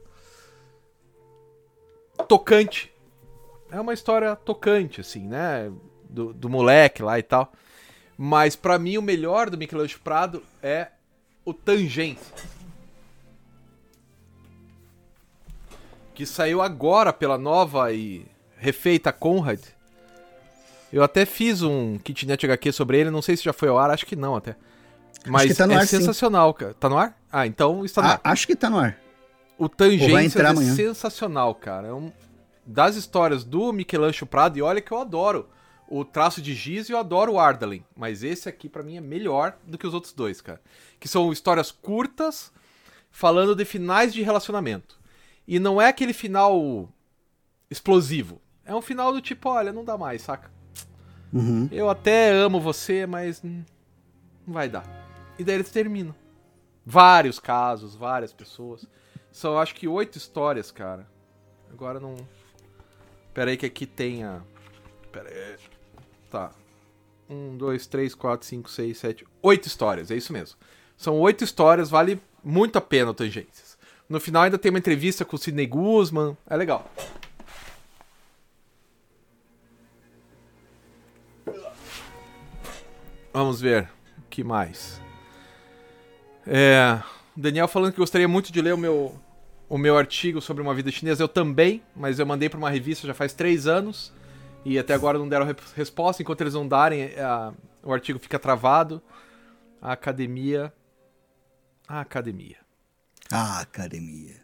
tocante. É uma história tocante, assim, né? Do, do moleque lá e tal. Mas pra mim o melhor do Michelangelo Prado é o Tangência. Que saiu agora pela nova e refeita Conrad. Eu até fiz um kitnet H Q sobre ele, não sei se já foi ao ar, acho que não até. Mas acho que tá no é ar, sensacional, sim. Cara. Tá no ar? Ah, então está no ar. Ah, acho que tá no ar. O Tangência é amanhã. Sensacional, cara. É um das histórias do Michelangelo Prado, e olha que eu adoro o traço de giz e eu adoro o Ardalin. Mas esse aqui pra mim é melhor do que os outros dois, cara. Que são histórias curtas, falando de finais de relacionamento. E não é aquele final explosivo. É um final do tipo, olha, não dá mais, saca? Uhum. Eu até amo você, mas não vai dar. E daí eles terminam. Vários casos, várias pessoas. São, acho que, oito histórias, cara. Agora não... Pera aí que aqui tem a... Pera aí. Tá. Um, dois, três, quatro, cinco, seis, sete... Oito histórias, é isso mesmo. São oito histórias, vale muito a pena o Tangências. No final ainda tem uma entrevista com o Sidney Guzman. É legal. Vamos ver. O que mais? É, o Daniel falando que gostaria muito de ler o meu, o meu artigo sobre uma vida chinesa. Eu também, mas eu mandei para uma revista já faz três anos. E até agora não deram resposta. Enquanto eles não darem, a, o artigo fica travado. A academia... A academia. Ah, academia.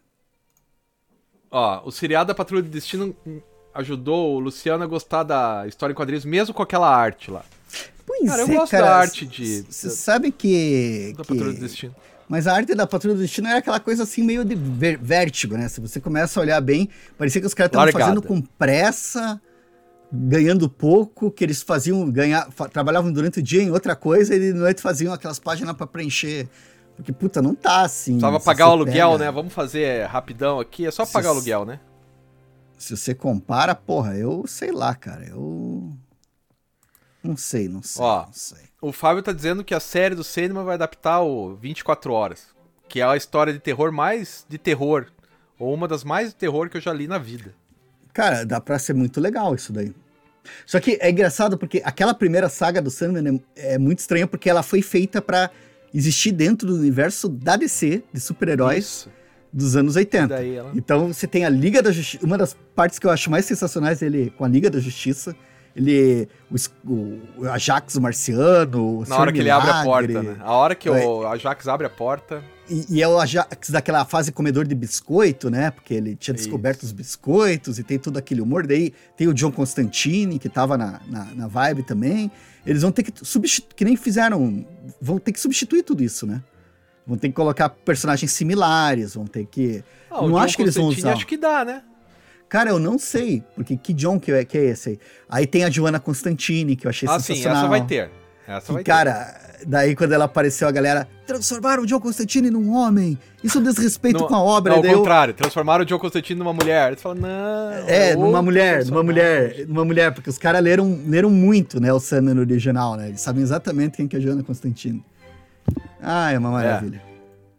Ó, o seriado da Patrulha do Destino ajudou o Luciano a gostar da história em quadrinhos, mesmo com aquela arte lá. Pois cara, é, eu gosto cara, da arte de... Você sabe que... Da que... Patrulha do Destino. Mas a arte da Patrulha do Destino era aquela coisa assim meio de vértigo, né? Se você começa a olhar bem, parecia que os caras estavam fazendo com pressa, ganhando pouco, que eles faziam, ganhar, trabalhavam durante o dia em outra coisa e de noite faziam aquelas páginas pra preencher... Porque, puta, não tá assim. Precisava pagar o aluguel, pega... né? Vamos fazer rapidão aqui. É só se pagar o aluguel, né? Se você compara, porra, eu sei lá, cara. Eu... Não sei, não sei, Ó, não sei. O Fábio tá dizendo que a série do Sandman vai adaptar o vinte e quatro horas. Que é a história de terror mais de terror. Ou uma das mais de terror que eu já li na vida. Cara, dá pra ser muito legal isso daí. Só que é engraçado porque aquela primeira saga do Sandman é, é muito estranha porque ela foi feita pra... existir dentro do universo da D C, de super-heróis dos anos oitenta. Ela... Então você tem a Liga da Justiça, uma das partes que eu acho mais sensacionais dele com a Liga da Justiça, ele, o, o Ajax o Marciano, o Na hora que Milagre, ele abre a porta, né? A hora que é. o Ajax abre a porta... E, e é o Ajax daquela fase comedor de biscoito, né? Porque ele tinha descoberto Isso. os biscoitos e tem todo aquele humor. Daí tem o John Constantine, que tava na, na, na vibe também. Eles vão ter que substituir, que nem fizeram, vão ter que substituir tudo isso, né? Vão ter que colocar personagens similares, vão ter que... Ah, não acho que eles vão usar. Acho que dá, né? Cara, eu não sei, porque que John que é, que é esse aí? Aí tem a Joanna Constantine, que eu achei ah, sensacional. Ah, sim, essa vai ter. Essa e, vai cara, ter. Daí quando ela apareceu, a galera, transformaram o John Constantine num homem, isso é um desrespeito no, com a obra. Não, ao eu... contrário, transformaram o John Constantine numa mulher. Eles falam, não... É, numa mulher, numa mulher, numa mulher, porque os caras leram, leram muito, né, o Sandman original, né, eles sabem exatamente quem que é a Joanna Constantine. Ah, é uma maravilha. É.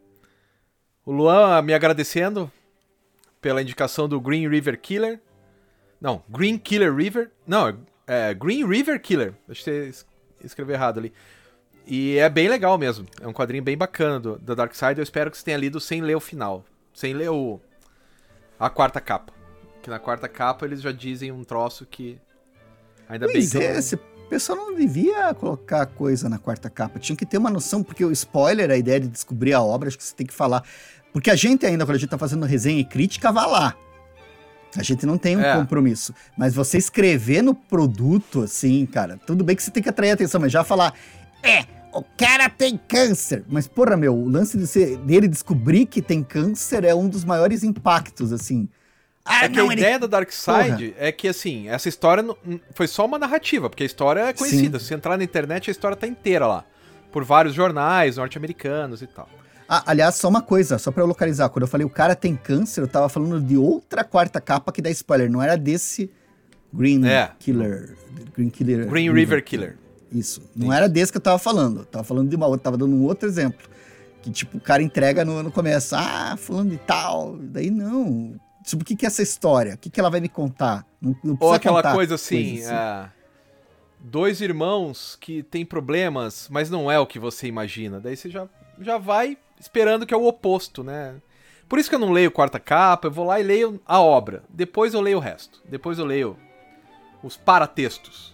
O Luan me agradecendo pela indicação do Green River Killer. Não, Green Killer River. Não, é Green River Killer. Acho que você escreveu errado ali. E é bem legal mesmo. É um quadrinho bem bacana do, da Darkseid. Eu espero que você tenha lido sem ler o final. Sem ler o, A quarta capa. Que na quarta capa eles já dizem um troço que... Ainda pois bem que é, eu... esse pessoal não devia colocar coisa na quarta capa. Tinha que ter uma noção, porque o spoiler, a ideia de descobrir a obra, acho que você tem que falar. Porque a gente ainda, quando a gente tá fazendo resenha e crítica, vá lá. A gente não tem um é. compromisso. Mas você escrever no produto, assim, cara, tudo bem que você tem que atrair a atenção, mas já falar, é, o cara tem câncer. Mas, porra, meu, o lance de ser, dele descobrir que tem câncer é um dos maiores impactos, assim. Ah, é que não, a ele... ideia da Darkseid é que, assim, essa história não, foi só uma narrativa, porque a história é conhecida. Sim. Se você entrar na internet, a história tá inteira lá. Por vários jornais norte-americanos e tal. Ah, aliás, só uma coisa, só pra eu localizar. Quando eu falei o cara tem câncer, eu tava falando de outra quarta capa que dá spoiler. Não era desse Green é. Killer. Green Killer. Green River, River Killer. Isso. Não Isso. era desse que eu tava falando. Eu tava falando de uma outra, tava dando um outro exemplo. Que, tipo, o cara entrega no, no começo. Ah, fulano de tal. Daí não. Sobre o que, que é essa história? O que, que ela vai me contar? Não, não Ou aquela coisa assim, coisa assim. É, dois irmãos que têm problemas, mas não é o que você imagina. Daí você já, já vai esperando que é o oposto, né? Por isso que eu não leio quarta capa, eu vou lá e leio a obra. Depois eu leio o resto. Depois eu leio os paratextos.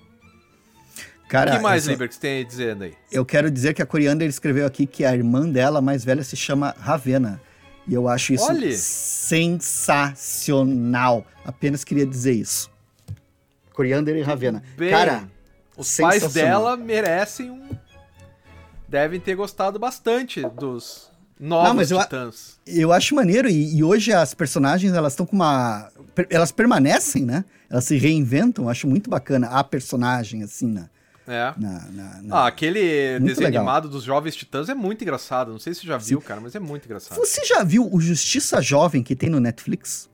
Cara, o que mais, essa... Liber, que você tem dizendo aí? Eu quero dizer que a Coriander escreveu aqui que a irmã dela, mais velha, se chama Ravena. E eu acho isso Olha. sensacional. Apenas queria dizer isso. Coriander e Ravena. Bem, cara, os pais dela merecem um... Devem ter gostado bastante dos novos Não, mas Titãs. Eu, eu acho maneiro. E, e hoje as personagens, elas estão com uma... Elas permanecem, né? Elas se reinventam. Acho muito bacana a personagem, assim, né? É. Na, na, na... Ah, aquele muito desenho legal. Animado dos Jovens Titãs é muito engraçado. Não sei se você já viu, Sim. cara, mas é muito engraçado. Você já viu o Justiça Jovem que tem no Netflix?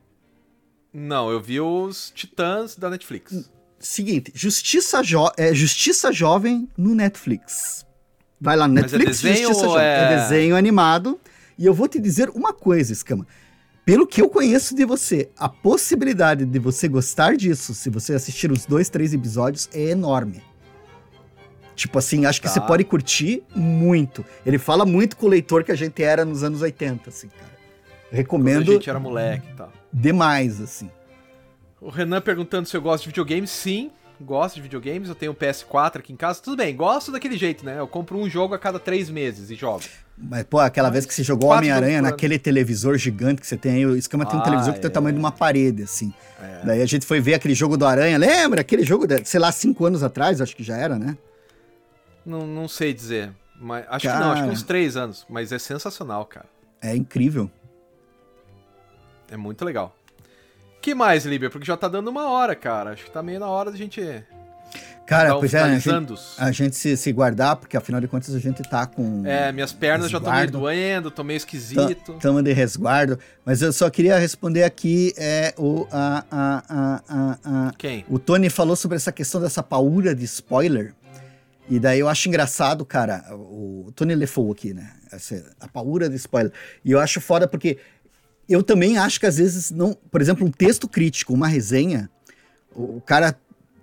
Não, eu vi os Titãs da Netflix. Seguinte, Justiça, jo... é, Justiça Jovem no Netflix. Vai lá no Netflix, é desenho Justiça Jovem. É... é desenho animado. E eu vou te dizer uma coisa, Escama. Pelo que eu conheço de você, a possibilidade de você gostar disso, se você assistir os dois, três episódios, é enorme. Tipo assim, acho que tá. você pode curtir muito. Ele fala muito com o leitor que a gente era nos anos oitenta, assim, cara. Recomendo. Quando a gente era moleque e tal. Demais, assim. O Renan perguntando se eu gosto de videogames. Sim, gosto de videogames. Eu tenho um P S quatro aqui em casa. Tudo bem, gosto daquele jeito, né? Eu compro um jogo a cada três meses e jogo. Mas, pô, aquela Mas, vez que você jogou Homem-Aranha naquele televisor gigante que você tem aí, o Escama ah, tem um televisor que é. tem o tamanho de uma parede, assim. É. Daí a gente foi ver aquele jogo do Aranha. Lembra? Aquele jogo, de, sei lá, cinco anos atrás, acho que já era, né? Não, não sei dizer. Mas, acho cara, que não, acho que uns três anos. Mas é sensacional, cara. É incrível. É muito legal. Que mais, Líbia? Porque já tá dando uma hora, cara. Acho que tá meio na hora da gente... Cara, pois é, a gente, a gente se, se guardar, porque afinal de contas a gente tá com... É, minhas pernas resguardo. já estão meio doendo, tô meio esquisito. Tamo de resguardo. Mas eu só queria responder aqui, é, o... A, a, a, a, a, Quem? O Tony falou sobre essa questão dessa paura de spoiler. E daí eu acho engraçado, cara, o Tony Lefou aqui, né? Essa, a paura de spoiler. E eu acho foda porque eu também acho que às vezes não... Por exemplo, um texto crítico, uma resenha, o, o cara...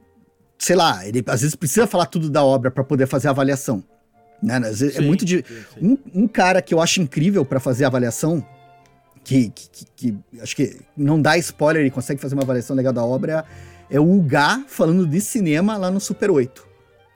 Sei lá, ele às vezes precisa falar tudo da obra para poder fazer a avaliação. Né? Às vezes, sim, é muito de... Sim, sim. Um, um cara que eu acho incrível para fazer a avaliação, que, que, que, que acho que não dá spoiler e consegue fazer uma avaliação legal da obra, é o Gá falando de cinema lá no Super oito.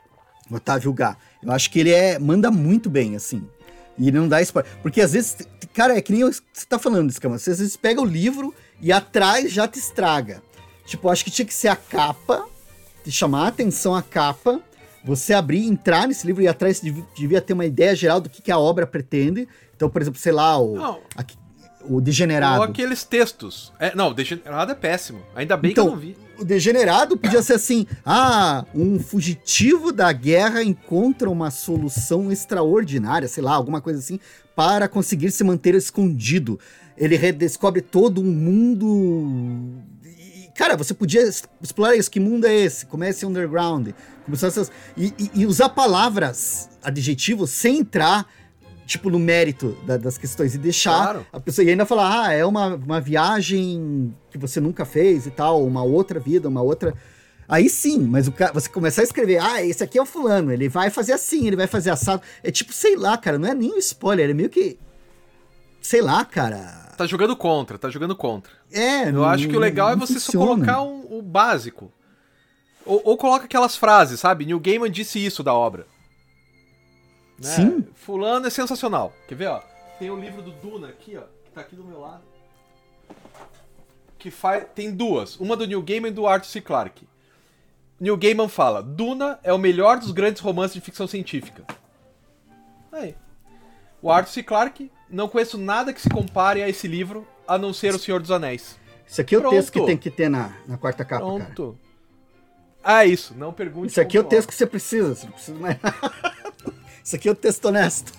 Otávio Gá. Eu acho que ele é, manda muito bem, assim. E ele não dá spoiler. Porque às vezes, cara, é que nem você tá falando, Escama. Você às vezes pega o livro e atrás já te estraga. Tipo, eu acho que tinha que ser a capa, te chamar a atenção a capa, você abrir, entrar nesse livro e atrás devia ter uma ideia geral do que, que a obra pretende. Então, por exemplo, sei lá, o, a, o Degenerado. Ou aqueles textos. É, não, o Degenerado é péssimo. Ainda bem então, que eu não vi. O Degenerado podia ser assim, ah, um fugitivo da guerra encontra uma solução extraordinária, sei lá, alguma coisa assim, para conseguir se manter escondido. Ele redescobre todo um mundo... E, cara, você podia explorar isso, que mundo é esse? Como é esse underground? Essas... E, e, e usar palavras, adjetivos, sem entrar... tipo, no mérito da, das questões, e deixar claro. A pessoa, e ainda falar, ah, é uma, uma viagem que você nunca fez e tal, uma outra vida, uma outra... Aí sim, mas o cara, você começar a escrever, ah, esse aqui é o fulano, ele vai fazer assim, ele vai fazer assado, é tipo, sei lá, cara, não é nem um spoiler, é meio que, sei lá, cara, tá jogando contra, tá jogando contra. É, Eu não, acho que o legal é você funciona. Só colocar o um, um básico. Ou, ou coloca aquelas frases, sabe? Neil Gaiman disse isso da obra. Né? Sim. Fulano é sensacional. Quer ver, ó? Tem o livro do Duna aqui, ó. Que tá aqui do meu lado. Que faz... Tem duas. Uma do Neil Gaiman e do Arthur C. Clarke. Neil Gaiman fala: Duna é o melhor dos grandes romances de ficção científica. Aí. O Arthur C. Clarke, não conheço nada que se compare a esse livro, a não ser O Senhor dos Anéis. Isso aqui é o Pronto. texto que tem que ter na, na quarta capa, Pronto. cara. Ah, isso. Não pergunte. Isso aqui é o texto que você precisa. Você não precisa mais. Isso aqui é o texto honesto.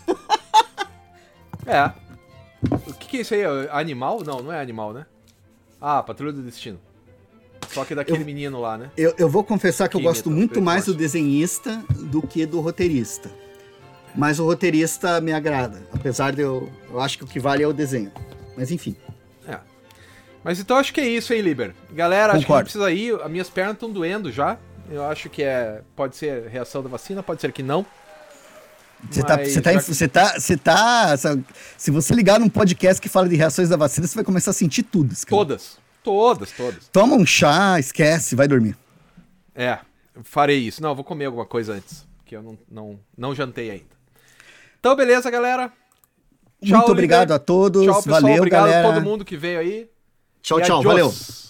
É. O que, que é isso aí? Animal? Não, não é animal, né? Ah, Patrulha do Destino. Só que daquele eu, menino lá, né? Eu, eu vou confessar que, que eu gosto muito mais do desenhista do que do roteirista. Mas o roteirista me agrada. Apesar de eu... Eu acho que o que vale é o desenho. Mas enfim. É. Mas então acho que é isso, hein, Liber? Galera, Concordo. Acho que a gente precisa ir. As minhas pernas estão doendo já. Eu acho que é... Pode ser reação da vacina, pode ser que não. Você tá, você tá, você tá, você tá, se você ligar num podcast que fala de reações da vacina, você vai começar a sentir tudo. Cara. Todas, todas, todas. Toma um chá, esquece, vai dormir. É, farei isso. Não, vou comer alguma coisa antes, que eu não, não, não jantei ainda. Então, beleza, galera. Tchau, muito obrigado Liber. a todos. Tchau, pessoal. Valeu, obrigado galera. a todo mundo que veio aí. Tchau, e tchau. Adios. Valeu.